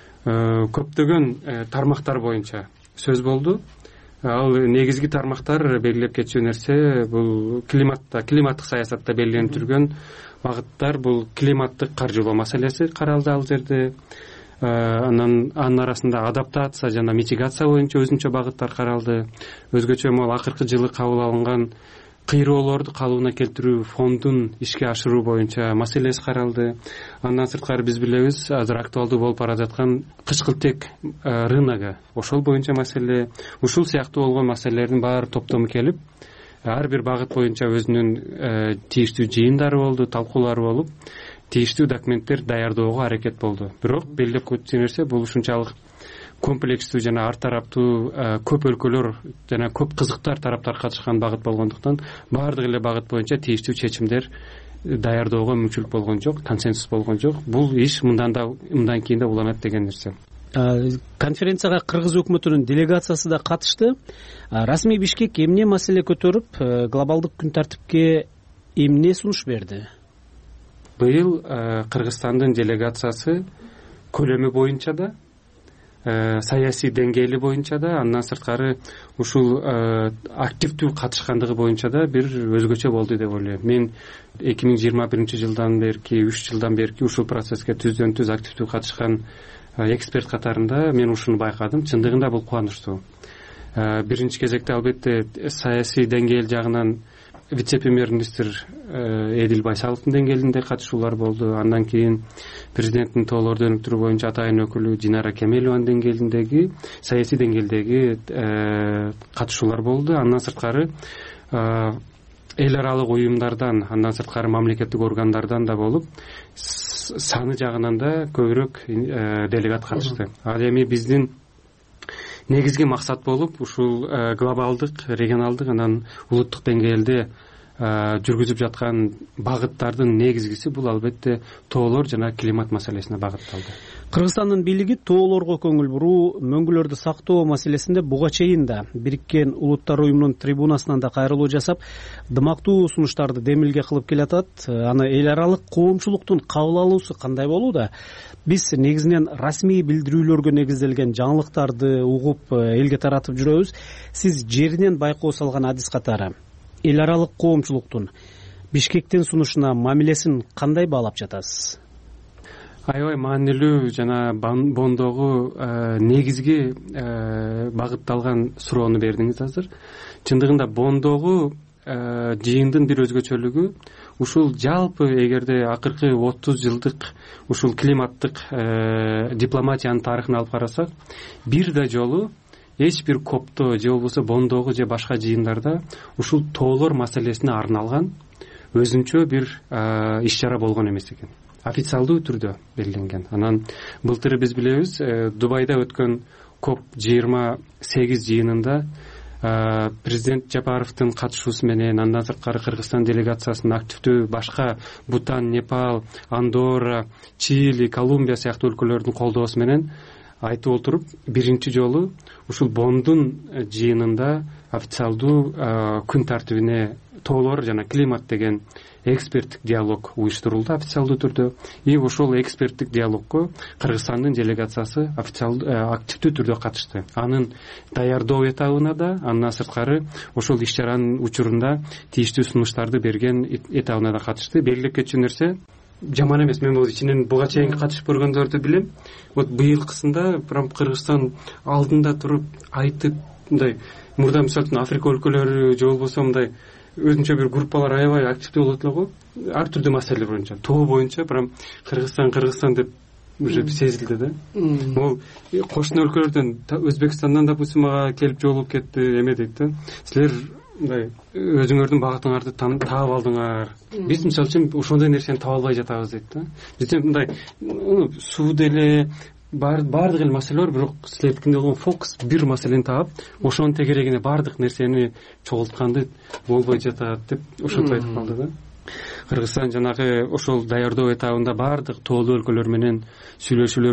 көптөгөн тармактар боюнча сөз болду. Ал негизги тармактар белгилеп кетчү нерсе бул климаттык саясатта белгиленип жүргөн багыттар, бул климаттык каржылоо маселеси каралды ал жерде. Анын арасында адаптация жана митигация боюнча өзүнчө багыттар каралды. Өзгөчө могу акыркы жылы кабыл алынган кыйроолорду калыбына келтирүү фондун ишке ашыруу боюнча маселеси каралды. Андан сырткары биз билебиз, азыр актуалдуу болуп бара жаткан кычкылтек рыногу, ошол боюнча маселе, ушул сыяктуу болгон маселелердин баары топтому келип, ар бир багыт боюнча өзүнүн тийиштүү жыйындары болду, талкуулары болуп, тийиштүү документтер даярдоого аракет болду. Бирок белгилеп кетчү нерсе бул ушунчалык комплекстүү жана ар тараптуу көп өлкөлөр жана көп кызыктар тараптар катышкан багыт болгондуктан баардык эле багыт боюнча тийиштүү чечимдер даярдоого мүмкүнчүлүк болгон жок, консенсус болгон жок. Бул иш мындан кийин да уланат деген нерсе. Конференцияга Кыргыз өкмөтүнүн делегациясы да катышты. Расмий Бишкек эмне маселе көтөрүп, глобалдык күн тартипке эмне сунуш берди? Быйыл Кыргызстандын делегациясы көлөмү боюнча да, саясий деңгээли боюнча да, андан сырткары ушул активдүү катышкандыгы боюнча да бир өзгөчө болду деп ойлойм. Мен 2021 берки 3 жылдан берки ушул процесске түздөн түз активдүү катышкан эксперт катарында мен ушуну байкадым. Чындыгында бул кубанычтуу. Биринчи кезекте албетте саясий деңгээл жагынан вице-премьер-министр Эдил Байсаловдун деңгээлинде катышуулар болду. Андан кийин президенттин тоолорду өнүктүрүү боюнча атайын өкүлү Динара Кемелованын деңгээлиндеги саясий деңгээлдеги катышуулар болду. Андан сырткары эл аралык уюмдардан, андан сырткары мамлекеттик органдардан да болуп, саны жагынан да көбүрөөк делегат катышты. Ал эми биздин негизги максат болуп ушул глобалдык, регионалдык, анан улуттук деңгээлде жүргүзүп жаткан багыттардын негизгиси бул албетте тоолор жана климат маселесине багытталды. Кыргызстандын бийлиги тоолорго көңүл буруу, мөңгүлөрдү сактоо маселесинде буга чейин да Бириккен Улуттар уюмунун трибунасынан да кайрылуу жасап, дымактуу сунуштарды демилге кылып келатат. Аны эл аралык коомчулуктун кабыл алуусу кандай болууда? Биз негизинен расмий билдирүүлөргө негизделген жаңылыктарды угуп элге таратып жүрөбүз. Сиз жеринен байкоо салган адис катары эл аралык коомчулуктун Бишкектин сунушуна мамилесин кандай баалап жатасыз? Аябай маанилүү жана Бонндогу негизги багытталган суроону бердиңиз азыр. Чындыгында Бонндогу жыйындын бир өзгөчөлүгү ушул жалпы эгерде акыркы 30 жылдык ушул климаттык дипломатиянын тарыхын алып карасак, бир да жолу эч бир копто же болбосо бондогу же башка жыйындарда ушул тоолор маселесине арналган өзүнчө бир иш чара болгон эмес экен. Официалдуу түрдө белгиленген. Анан былтыр биз билебиз, Дубайда өткөн COP28 жыйынында президент Жапаровдун катышуусу менен, андан сырткары Кыргызстан делегациясынын активдүү башка Бутан, Непал, Андорра, Чили, Колумбия сыяктуу өлкөлөрдүн колдоосу менен айтып отуруп, биринчи жолу ушул Бондун жыйынында официалдуу күн тартибине тоолор жана климат деген эксперттик диалог уюштурулду официалдуу түрдө. И ошол эксперттик диалогго Кыргызстандын делегациясы активдүү түрдө катышты. Анын даярдоо этабына да, андан сырткары ошол иш чаранын учурунда тийиштүү сунуштарды берген этабына да катышты. Белгилеп кетчү нерсе жаман эмес. Мен бул ичинен буга чейин катышып көргөндөрдү билем. Вот быйылкысында прям Кыргызстан алдында туруп айтып, мындай мурда мисалы үчүн Африка өлкөлөрү же болбосо мындай өзүнчө бир группалар аябай активдүү болот эле го. Ар түрдүү маселелер боюнча, тоо боюнча прям Кыргызстан деп уже сезилди да. Ол кошуна өлкөлөрдөн, Өзбекстандан, допустим, мага келип жолугуп кетти, эме дейт да. Силер мындай өзүңөрдүн багытыңарды таап алдыңар. Биз мисалы үчүн ошондой нерсени таба албай жатабыз дейт да. Бизде мындай суу деле баардык эл маселелер, бирок силердикинде болгон фокус бир маселени таап, ошонун тегерегине баардык нерсени чогултканды болбой жатат деп ошентип айтып калды да. Кыргызстан жанагы ошол даярдоо этабында баардык тоолуу өлкөлөр менен сүйлөшүүлөр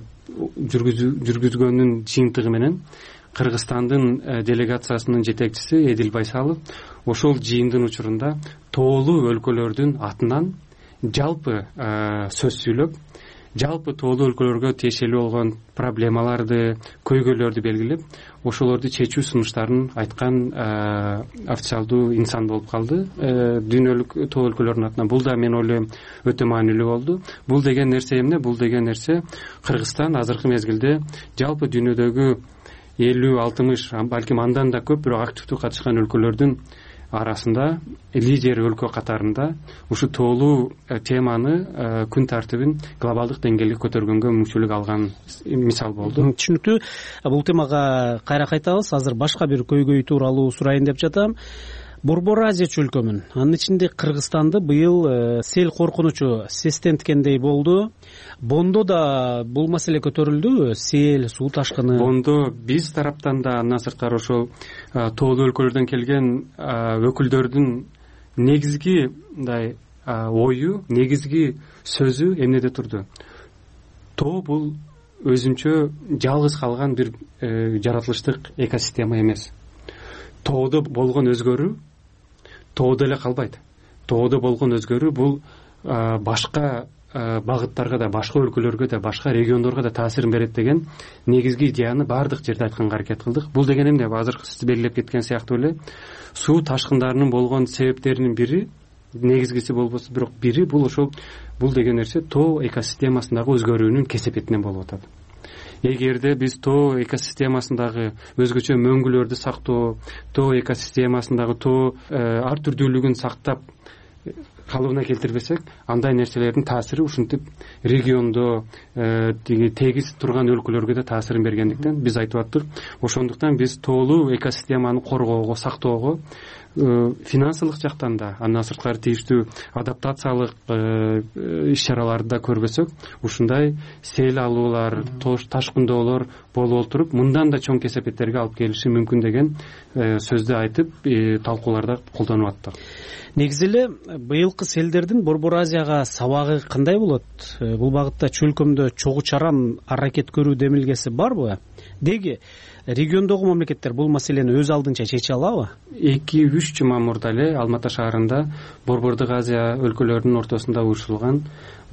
жүргүзгөндүн жыйынтыгы менен Кыргызстандын делегациясынын жетекчиси Эдил Байсалов ошол жыйындын учурунда тоолуу өлкөлөрдүн атынан жалпы сөз сүйлөп, жалпы тоолуу өлкөлөргө тиешелүү болгон проблемаларды, көйгөйлөрдү белгилеп, ошолорду чечүү сунуштарын айткан официалдуу инсан болуп калды дүйнөлүк тоо өлкөлөрдүн атынан. Бул да мен ойлойм өтө маанилүү болду. Бул деген нерсе эмне? Бул деген нерсе Кыргызстан азыркы мезгилде жалпы дүйнөдөгү 50-60, балким андан да көп, бирок активдүү катышкан өлкөлөрдүн арасында лидер өлкө катарында ушу тоолуу теманы, күн тартибин глобалдык деңгээлге көтөргөнгө мүмкүнчүлүк алган мисал болду. Түшүнүктүү. Бул темага кайра кайтабыз. Азыр башка бир көйгөй тууралуу сурайын деп жатам. Борбор Азия чөлкөмүн, анын ичинде Кыргызстанды быйыл сел коркунучу сестенткендей болду. Бондо да бул маселе көтөрүлдү, сел, суу ташкыны. Бондо биз тараптан да, андан сырткары ошол тоолуу өлкөлөрдөн келген өкүлдөрдүн негизги мындай ою, негизги сөзү эмнеде турду? Тоо бул өзүнчө жалгыз калган бир жаратылыштык экосистема эмес. Тоодо болгон өзгөрүү тоодо эле калбайт. Тоодо болгон өзгөрүү бул башка багыттарга да, башка өлкөлөргө да, башка региондорго да таасирин берет деген негизги идеяны баардык жерде айтканга аракет кылдык. Бул деген эмне? Азыр сиз белгилеп кеткен сыяктуу эле суу ташкындарынын болгон себептеринин бири, негизгиси болбосо бирок бири, бул ошол бул деген нерсе тоо экосистемасындагы өзгөрүүнүн кесепетинен болуп атат. Эгерде биз тоо экосистемасындагы өзгөчө мөңгүлөрдү сактоо, тоо экосистемасындагы тоо ар түрдүүлүгүн сактап калыбына келтирбесек, андай нерселердин таасири ушинтип региондо тегиз турган өлкөлөргө да таасирин бергендиктен биз айтып аттык. Ошондуктан биз тоолуу экосистеманы коргоого, сактоого финансылык жактан да, андан сырткары тийиштүү адаптациялык иш чараларды да көрбөсөк, ушундай сел алуулар, ташкындоолор болуп отуруп, мындан да чоң кесепеттерге алып келиши мүмкүн деген сөздү айтып, талкууларда колдонуп аттык. Негизи эле быйылкы селдердин Борбор Азияга сабагы кандай болот? Бул багытта чөлкөмдө чогуу чаран аракет көрүү демилгеси барбы? Деги региондогу мамлекеттер бул маселени өз алдынча чече алабы? 2-3 жума мурда эле Алматы шаарында Борбордук Азия өлкөлөрүнүн ортосунда уюштурулган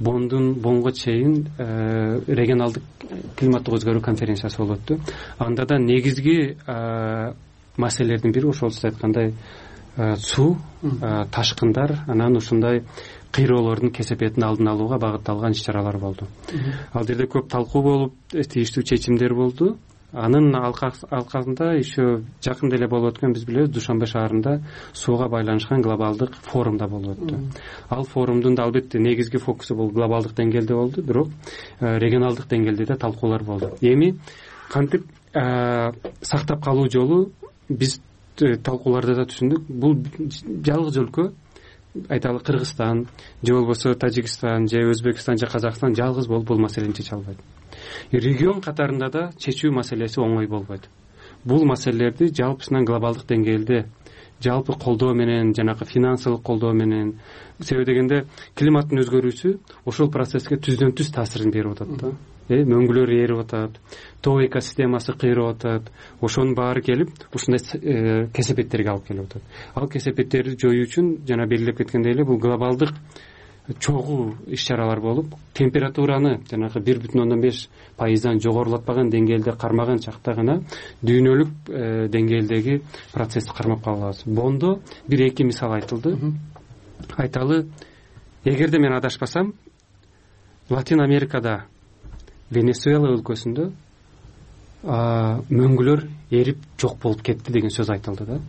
Бонго чейин регионалдык климаттык өзгөрүү конференциясы болуп өттү. Анда да негизги маселелердин бири ошол сиз айткандай суу, ташкындар, анан ушундай кыйроолордун кесепетин алдын алууга багытталган иш чаралар болду. Ал жерде көп талкуу болуп, тийиштүү чечимдер болду. анын алкагында еще жакында эле болуп өткөн, биз билебиз, Душанбе шаарында сууга байланышкан глобалдык форумда болуп өттү. Ал форумдун да албетте негизги фокусу бул глобалдык деңгээлде болду, бирок регионалдык деңгээлде да талкуулар болду. Эми кантип сактап калуу жолу биз талкууларда да түшүндүк. Бул жалгыз өлкө, айталы Кыргызстан же болбосо Тажикстан же Өзбекстан же Казакстан жалгыз болуп бул маселени чече албайт. Регион катарында да чечүү маселеси оңой болбойт. Бул маселелерди жалпысынан глобалдык деңгээлде жалпы колдоо менен, жанагы финансылык колдоо менен, себеби дегенде климаттын өзгөрүүсү ошол процесске түздөн түз таасирин берип атат да. Мөңгүлөр эрип атат, тоо экосистемасы кыйрап атат. Ошонун баары келип, ушундай кесепеттерге алып келип атат. Ал кесепеттерди жоюу үчүн жана белгилеп кеткендей эле бул глобалдык чогуу иш-чаралар болуп, температураны жанагы 1,5% жогорулатпаган деңгээлде кармаган чакта гана дүйнөлүк деңгээлдеги процессти кармап кала алабыз. Бондо 1-2 мисал айтылды. Айталы, эгерде мен адашпасам, Латин Америкада, Венесуэла өлкөсүндө мөңгүлөр эрип жок болуп кетти деген сөз айтылды да.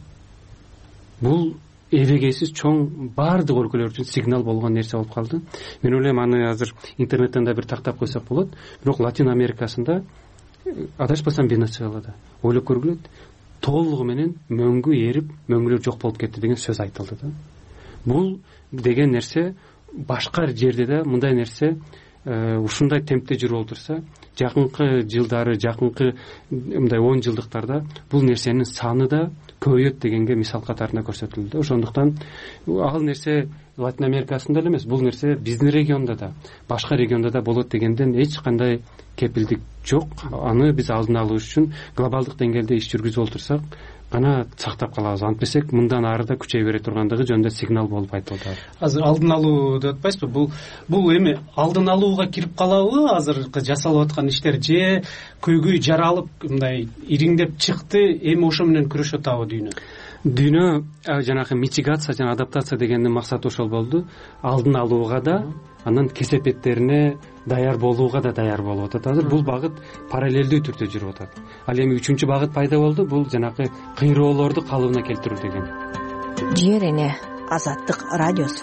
Бул эбегейсиз чоң баардык өлкөлөр үчүн сигнал болгон нерсе болуп калды. Мен ойлойм, аны азыр интернеттен да бир тактап койсок болот. Бирок Латин Америкасында, адашпасам Венесуэлада, ойлоп көргүлө, толугу менен мөңгү эрип, мөңгүлөр жок болуп кетти деген сөз айтылды да. Бул деген нерсе башка жерде да мындай нерсе ушундай темпте жүрүп отурса, жакынкы жылдары, жакынкы мындай 10 жылдыктарда бул нерсенин саны да көбөйөт дегенге мисал катарында көрсөтүлдү. Ошондуктан ал нерсе Латин Америкасында эле эмес, бул нерсе биздин региондо да, башка региондо да болот дегенден эч кандай кепилдик жок. Аны биз алдын алуу үчүн глобалдык деңгээлде иш жүргүзүп отурсак гана сактап калабыз. Антпесек мындан ары да күчөй бере тургандыгы жөнүндө сигнал болуп айтылды. Азыр алдын алуу деп атпайсызбы? Бул эми алдын алууга кирип калабы азыркы жасалып аткан иштер, же көйгөй жаралып мындай ириңдеп чыкты, эми ошо менен күрөшүп атабы дүйнө? Дүйнө жанагы митигация жана адаптация дегендин максаты ошол болду. Алдын алууга да, анын кесепеттерине даяр болууга да даяр болуп атат. Азыр бул багыт параллелдүү түрдө жүрүп атат. Ал эми 3-чү багыт пайда болду. Бул жанагы кыйроолорду калыбына келтирүү деген. Жер эне Азаттык радиосу.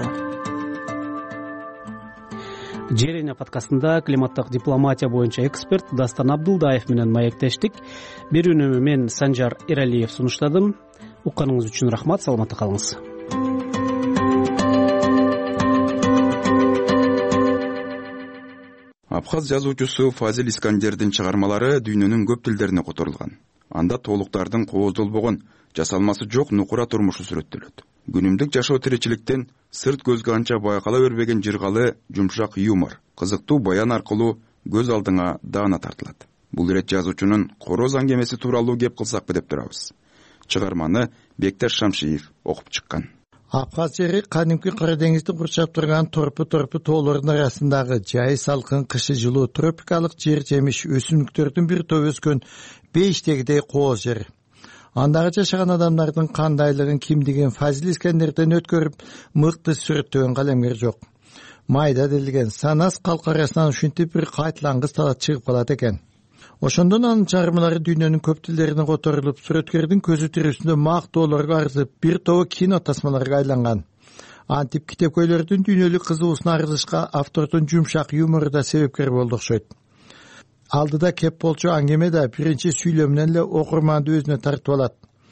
Жер эне подкастында климаттык дипломатия боюнча эксперт Дастан Абдулдаев менен маектештик. Берүүнү мен Санжар Эралиев сунуштадым. Укканыңыз үчүн рахмат, саламатта калыңыз. Абхаз жазуучусу Фазил Искандердин чыгармалары дүйнөнүн көп тилдерине которулган. Анда толуктардын кооздолбогон, жасалмасы жок нукура турмушу сүрөттөлөт. Күнүмдүк жашоо тиричиликтен сырт көзгө анча байкала бербеген жыргалы, жумшак юмор, кызыктуу баян аркылуу көз алдыңа даана тартылат. Бул ирет жазуучунун короз аңгемеси тууралуу кеп кылсакпы деп турабыз. Чыгарманы Бекташ Шамшиев окуп чыккан. Абхаз жери кадимки Кара деңизди курчап турган торпу тоолордун арасындагы жай салкын, кышы жылуу тропикалык жер жемиш өсүмдүктөрдүн бир топ өскөн бейиштегидей кооз жер. Андагы жашаган адамдардын кандайлыгын, кимдигин Фазил Искандерден өткөрүп мыкты сүрөттөгөн калемгер жок. Майда делген санас калк арасынан ушинтип бир кайтылангыс талат чыгып калат экен. Ошондон анын чыгармалары дүйнөнүн көп тилдерине которулуп, сүрөткөрдүн көзү тирүүсүндө мактоолорго арзып, бир тобу кино тасмаларга айланган. Антип китепкөйлөрдүн дүйнөлүк кызыгуусуна арзышка автордун жумшак юмору да себепкер болду окшойт. Алдыда кеп болчу аңгеме да биринчи сүйлөмүнөн эле окурманды өзүнө тартып алат.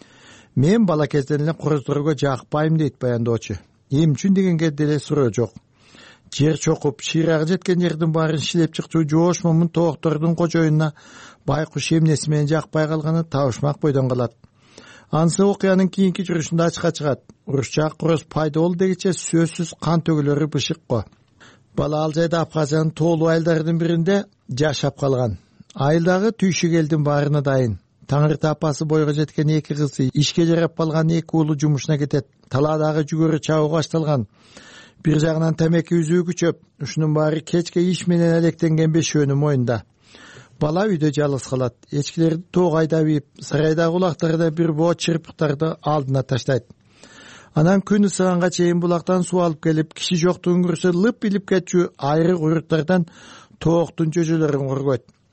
Мен бала кезден эле короздорго жакпайм дейт баяндоочу. Эмне үчүн дегенге деле суроо жок. Жер чокуп, шыйрагы жеткен жердин баарын шилеп чыкчу жоош момун тооктордун кожоюнуна байкуш эмнеси менен жакпай калганы табышмак бойдон калат. Анысы окуянын кийинки жүрүшүндө ачыкка чыгат. Урушчак короз пайда болду дегиче сөзсүз кан төгүлөрү бышык го. Бала ал жайда Абхазиянын тоолуу айылдарынын биринде жашап калган. Айылдагы түйшүк элдин баарына дайын. Таңырты апасы бойго жеткен эки кызы, ишке жарап калган эки уулу жумушуна кетет. Талаадагы жүгөрү чабуу башталган. Бир жагынан тамеки үзүү күчөп, ушунун баары кечке иш менен электенген бешөөнүн моюнда. Бала үйдө жалгыз калат. Эчкилерди тоого айдап ийип, сарайдагы улактарда бир боо чырпыктарды алдына таштайт. Анан күн ысыганга чейин булактан суу алып келип, киши жоктугун көрсө лып илип кетчү айрык уруттардан тооктун жөжөлөрүн коргойт.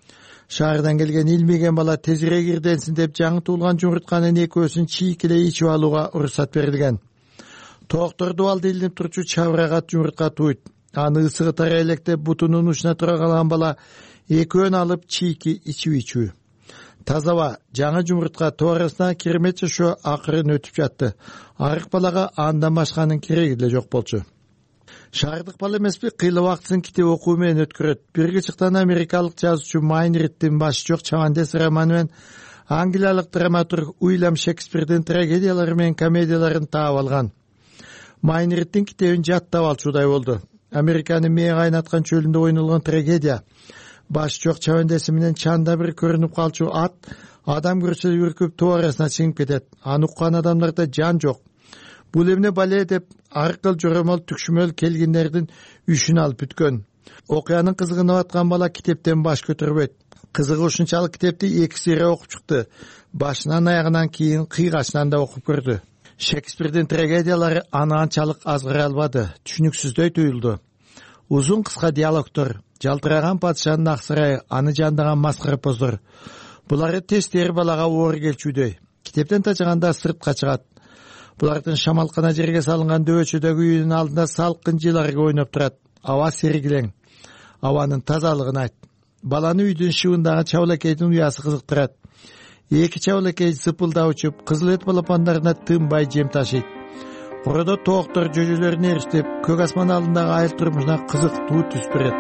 Шаардан келген илмеген бала тезирээк ирденсин деп жаңы туулган жумуртканын экөөсүн чийкилей ичип алууга уруксат берилген. Тоокторду дуалды илинип турчу чабырагат жумуртка тууйт. Аны ысыгы тарай электе бутунун учуна тура калган бала экөөн алып чийки ичип ичүү. Таза аба жаңы жумуртка тоорасына кирмет жашоо акырын өтүп жатты. Арык балага андан башканын кереги деле жок болчу. Шаардык бала эмеспи, кыйла убактысын китеп окуу менен өткөрөт. Бирге чыктан америкалык жазуучу Майнриттин башы жок чабандес романы менен англиялык драматург Уильям Шекспирдин трагедиялары менен комедияларын таап алган. Майнриттин китебин жаттап алчудай болду. Американын мээ кайнаткан чөлүндө ойнолгон трагедия. Башы жок чабандеси менен чанда бир көрүнүп калчу ат адам көрсө үркүп тоо арасына чыгып кетет. Аны уккан адамдарда жан жок. Бул эмне бале деп аркыл жоромол түкшүмөл келгиндердин үшүн алып бүткөн. Окуянын кызыгынып аткан бала китептен баш көтөрбөйт. Кызыгы ушунчалык китепти 2 сыйра окуп чыкты. Башынан аягынан кийин кыйгачынан да окуп көрдү. Шекспирдин трагедиялары аны анчалык азгыра албады, түшүнүксүздөй туюлду. Узун кыска диалогтор, жалтыраган падышанын ак сарайы, аны жандаган маскара поздор. Булары тестери балага оор келчүдөй. Китептен тачыганда сыртка чыгат. Булардын шамалкана жерге салынган дөбөчөдөгү үйүнүн алдында салкын жыларга ойноп турат. Аба сергилең. Абанын тазалыгын айт. Баланы үйдүн шыбындагы чабылакейдин уясы кызыктырат. Эки чабылакей сыпылдап учуп, кызыл эт балапандарына тынбай жем ташыйт. Кородо тооктор жөжөлөрүн эриштеп, көк асман алдындагы айыл турмушуна кызыктуу түс берет.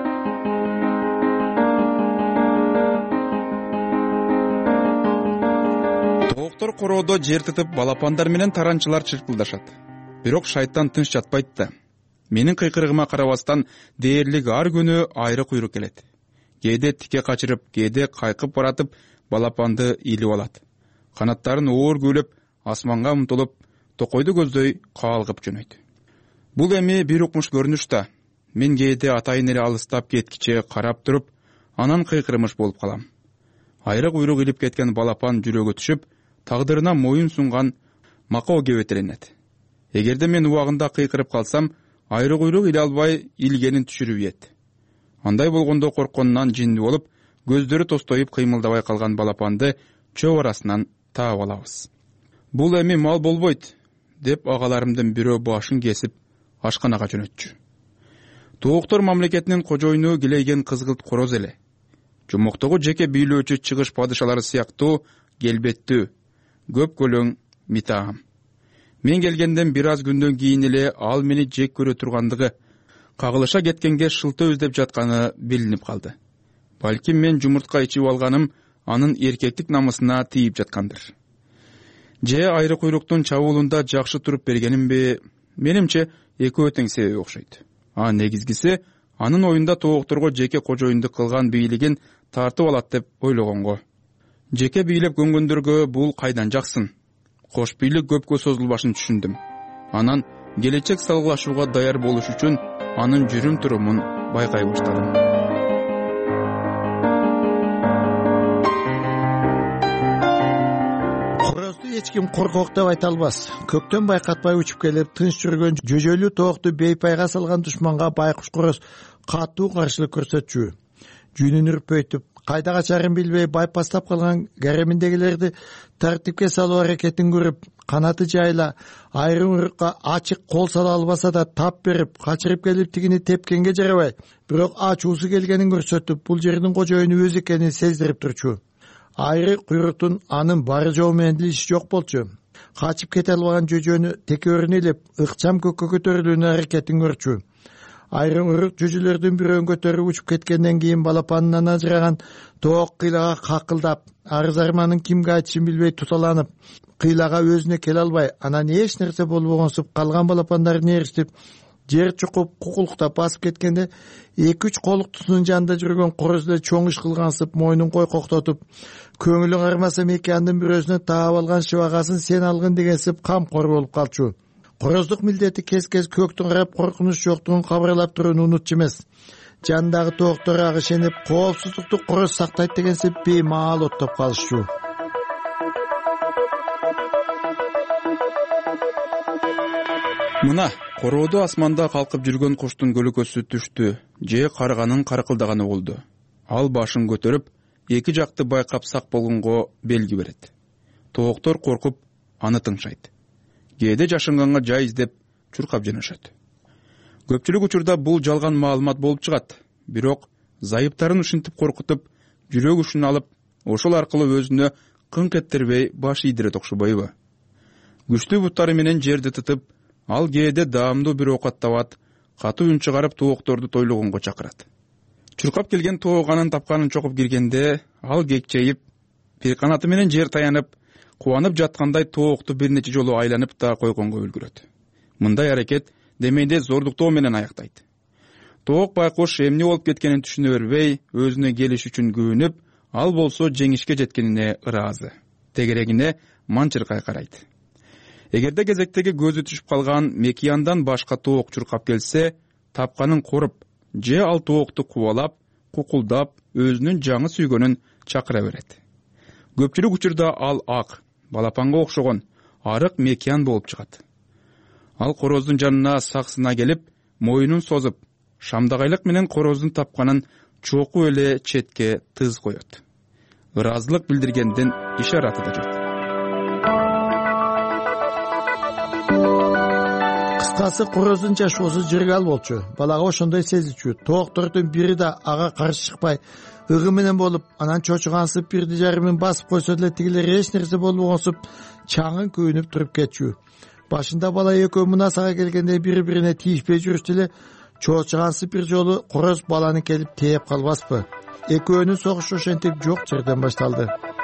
Тооктор короодо жер тытып, балапандар менен таранчылар чырпылдашат. Бирок шайтан тынч жатпайт да. Менин кыйкырыгыма карабастан дээрлик ар күнү айры куйрук келет. Кээде тике качырып, кээде кайкып баратып, балапанды илип алат. Канаттарын оор көөлөп, асманга умтулуп, токойду көздөй каалгып жөнөйт. Бул эми бир укмуш көрүнүш да. Мен кээде атайын эле алыстап кеткиче карап туруп, анан кыйкырмыш болуп калам. Айры куйрук илип кеткен балапан жүрөгө түшүп, тагдырына моюн сунган макоо кебетеленет. Эгерде мен убагында кыйкырып калсам, айры куйрук иле албай илгенин түшүрүп ийет. Андай болгондо коркконунан жинди болуп, көздөрү тостоюп кыймылдабай калган балапанды чөп арасынан таап алабыз. Бул эми мал болбойт, деп агаларымдын бирөө башын кесип ашканага жөнөтчү. Тооктор мамлекетинин кожоюну килейген кызгылт короз эле. Жумоктогу жеке бийлөөчү чыгыш падышалары сыяктуу келбеттүү, көп көлөң митаам. Мен келгенден бир аз күндөн кийин эле ал мени жек көрө тургандыгы, кагылыша кеткенге шылтоо издеп жатканы билинип калды. Балким мен жумуртка ичип алганым анын эркектик намысына тийип жаткандыр. Же айры куйруктун чабуулунда жакшы туруп бергенимби, менимче экөө тең себеби окшойт. Негизгиси анын оюнда тоокторго жеке кожоюндук кылган бийлигин тартып алат деп ойлогонго. Жеке бийлеп көнгөндөргө бул кайдан жаксын? Кош бийлик көпкө созулбашын түшүндүм. Анан келечек салгылашууга даяр болуш үчүн анын жүрүм турумун байкай баштадым. Корозду эч ким коркок деп айта албас. Көктөн байкатпай учуп келип, тынч жүргөн жөжөлүү тоокту бейпайга салган душманга байкуш короз катуу каршылык көрсөтчү. Жүнүн үрпөйтүп, кайда качарын билбей байпастап калган гареминдегилерди тартипке салуу аракетин көрүп, канаты жайла, айрым урукка ачык кол сала албаса да тап берип, качырып келип тигини тепкенге жарабай, бирок ачуусу келгенин көрсөтүп, бул жердин кожоюну өзү экенин сездирип турчу. Айры куйруктун анын бары жоо менен иши жок болчу. Качып кете албаган жөжөнү текөөрүнө илип, ыкчам көккө көтөрүлүүнүн аракетин көрчү. Айрым урук жүжүлөрдүн бирөөн көтөрүп учуп кеткенден кийин балапанынан ажыраган тоок кыйлага какылдап, арыз арманын кимге айтышын билбей туталанып, кыйлага өзүнө келе албай, анан эч нерсе болбогонсуп калган балапандарын эриштип, жер чукуп, кукулуктап басып кеткенде 2-3 колуктусунун жанында жүргөн короз эле чоң иш кылгансып, мойнун койкоктотуп, көңүлүң армаса мекандын бирөөсүнө таап алган шыбагасын сен алгын дегенсип камкор болуп калчу. Короздук милдети кез-кез көктүн карап коркунуч жоктугун кабарлап турууну унутчу эмес. Жандагы тооктор ага ишенип, коопсуздукту короз сактайт дегенсип беймаал оттоп калышчу. Мына, короодо асманда калкып жүргөн куштун көлөкөсү түштү, же карганын каркылдаганы болду. Ал башын көтөрүп, эки жакты байкап сак болгонго белги берет. Тооктор коркуп аны тыңшайт. Кээде жашынганга жай издеп чуркап жөнөшөт. Көпчүлүк учурда бул жалган маалымат болуп чыгат, бирок зайыптарын ушинтип коркутуп, жүрөк ушун алып, ошол аркылуу өзүнө кыңк эттербей баш ийдирет окшобойбу? Күчтүү буттары менен жерди тытып, ал кээде даамдуу бир оокат табат, катуу үн чыгарып тоокторду тойлогонго чакырат. Чуркап келген тоок анын тапканын чокуп киргенде, ал кекчейип, бир канаты менен жер таянып, кубанып жаткандай тоокту бир нече жолу айланып да койгонго үлгүрөт. Мындай аракет демейде зордуктоо менен аяктайт. Тоок байкуш эмне болуп кеткенин түшүнө бербей, өзүнө келиш үчүн күбүнүп, ал болсо жеңишке жеткенине ыраазы. Тегерегине манчыркай карайт. Эгерде кезектеги көзү түшүп калган мекияндан башка тоок чуркап келсе, тапканын коруп, же ал тоокту кубалап, кукулдап, өзүнүн жаңы сүйгөнүн чакыра берет. Көпчүлүк учурда ал ак, балапанга окшогон, арык мекиян болуп чыгат. Ал короздун жанына саксына келип, моюнун созуп, шамдагайлык менен короздун тапканын чокуу эле четке тыз коет. Ыраазылык билдиргендин ишараты да жок. Кыскасы короздун жашоосу жыргал болчу. Балага ошондой сезичү. Тооктордун бири да ага каршы чыкпай, ыгы менен болуп, анан чочугансып бирди жарымын басып койсо деле тигилер эч нерсе болбогонсуп, чаңын күйүнүп туруп кетчү. Башында бала экөө мунасага келгенде бири-бирине тийишпей жүрүштү эле, чочугансып бир жолу короз баланы келип тээп калбаспы. Экөөнүн согушу ошентип жок жерден башталды.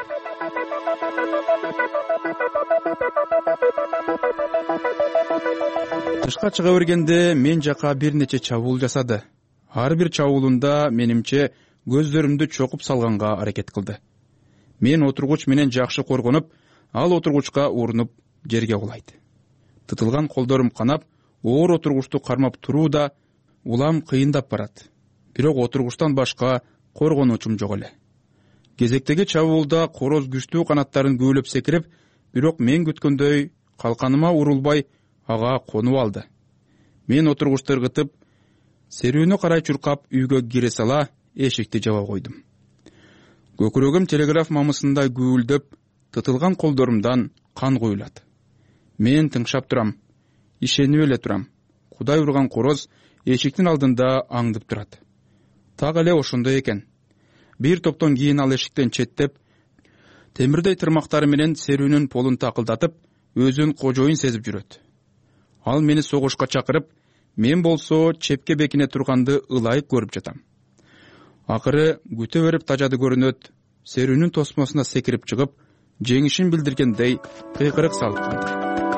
Тышка чыга бергенде мен жака бир нече чабуул жасады. Ар бир чабуулунда менимче көздөрүмдү чокуп салганга аракет кылды. Мен отургуч менен жакшы коргонуп, ал отургучка урунуп жерге кулайт. Тытылган колдорум канап, оор отургучту кармап туруу да улам кыйындап барат. Бирок отургучтан башка коргонуучум жок эле. Кезектеги чабуулда короз күчтүү канаттарын күүлөп секирип, бирок мен күткөндөй калканыма урулбай ага конуп алды. Мен отургучту ыргытып, серүүнү карай чуркап үйгө кире сала эшикти жаба койдум. Көкүрөгүм телеграф мамысындай күүлдөп, тытылган колдорумдан кан куюлат. Мен тыңшап турам, ишенип эле турам. Кудай урган короз эшиктин алдында аңдып турат. Так эле ошондой экен. Бир топтон кийин ал эшиктен четтеп, темирдей тырмактары менен серүүнүн полун такылдатып, өзүн кожоюн сезип жүрөт. Ал мени согушка чакырып, мен болсо чепке бекине турганды ылайык көрүп жатам. Акыры күтө берип тажады көрүнөт, серүүнүн тосмосуна секирип чыгып, жеңишин билдиргендей кыйкырык салып калды.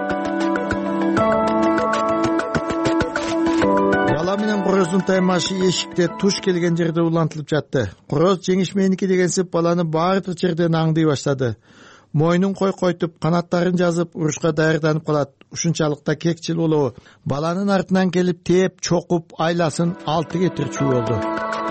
Бала менен короздун таймашы эшикте туш келген жерде улантылып жатты. Короз жеңиш меники дегенсип баланы баардык жерден аңдый баштады. Мойнун койкойтуп, канаттарын жазып, урушка даярданып калат. Ушунчалык да кекчил болобу. Баланын артынан келип тээп, чокуп, айласын 6 кетирчү болду.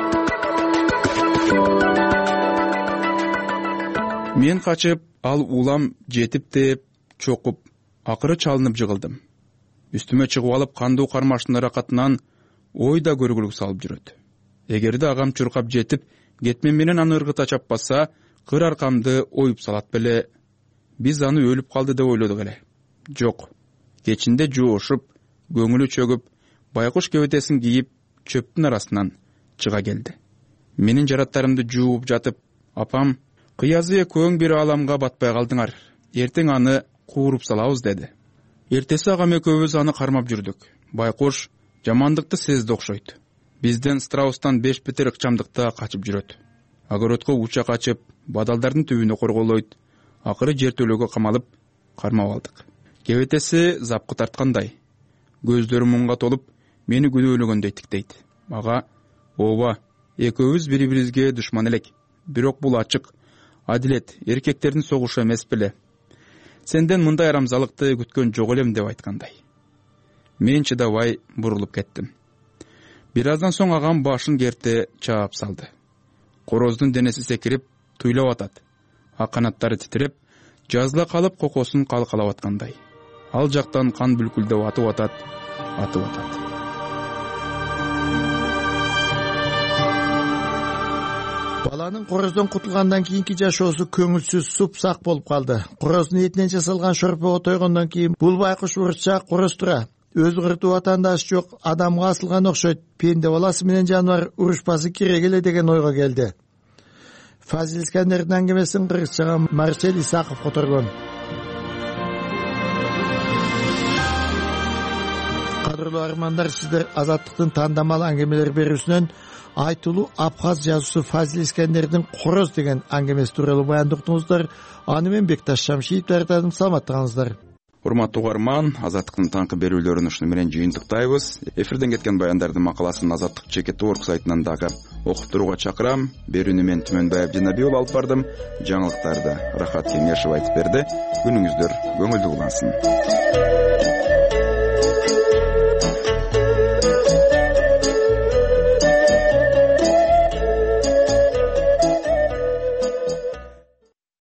Мен качып, ал улам жетип тээп, чокуп, акыры чалынып жыгылдым. Үстүмө чыгып алып, кандуу кармаштын аракатынан ой да көргүлүк салып жүрөт. Эгерде агам чуркап жетип, кетмен менен аны ыргыта чаппаса, кыр аркамды оюп салат беле. Биз аны өлүп калды деп ойлодук эле. Жок. Кечинде жоошуп, көңүлү чөгүп, байкуш кебетесин кийип, чөптүн арасынан чыга келди. Менин жараттарымды жууп жатып, апам, кыязы экөөң бир ааламга батпай калдыңар. Эртең аны кууруп салабыз деди. Эртеси агам экөөбүз аны кармап жүрдүк. Байкуш жамандыкты сезди окшойт. Бизден страустан 5 бетер ыкчамдыкта качып жүрөт. Огородко уча качып, бадалдардын түбүнө корголойт. Акыры жертөлөгө камалып, кармап алдык. Кебетеси запкы тарткандай. Көздөрү мунга толуп, мени күнөөлөгөндөй тиктейт. Ага, ооба, экөөбүз бири-бирибизге душман элек. Бирок бул ачык, адилет, эркектердин согушу эмес беле. Сенден мындай арамзалыкты күткөн жок элем деп айткандай. Мен чыдабай бурулуп кеттим. Бир аздан соң агам башын керте чаап салды. Короздун денеси секирип, туйлап атат. Ак канаттары титиреп, жазыла калып кокосун калкалап аткандай. Ал жактан кан бүлкүлдөп атып атат. Баланын короздон кутулгандан кийинки жашоосу көңүлсүз, супсак болуп калды. Короздун этинен жасалган шорпого тойгондон кийин бул байкуш урутчак короз тура. Өзү кыртуу ватандаш жок, адамга асылган окшойт. Пенде баласы менен жаныбар урушпасы керек эле деген ойго келди. Фазил Искандердин аңгемесин кыргызчага Марсель Исаков которгон. Кадырлуу армандар, сиздер Азаттыктын тандамал аңгемелер берүүсүнөн айтылуу абхаз жазуучусу Фазил Искандердин Короз деген аңгемеси тууралуу баяндыктыңыздар. Аны мен Бекташ Шамшиев даярдадым. Саламаттыгыңыздар. Урматтуу угарман, Азаттыктын таңкы берүүлөрүн ушуну менен жыйынтыктайбыз. Эфирден кеткен баяндардын макаласын Азаттык ЧК.org сайтынан дагы окуп турууга чакырам. Берүүнү мен Түмөнбай Абдинабий уулу алып бардым. Жаңылыктарды Рахат Кеңешев айтып берди. Күнүңүздөр көңүлдүү улансын.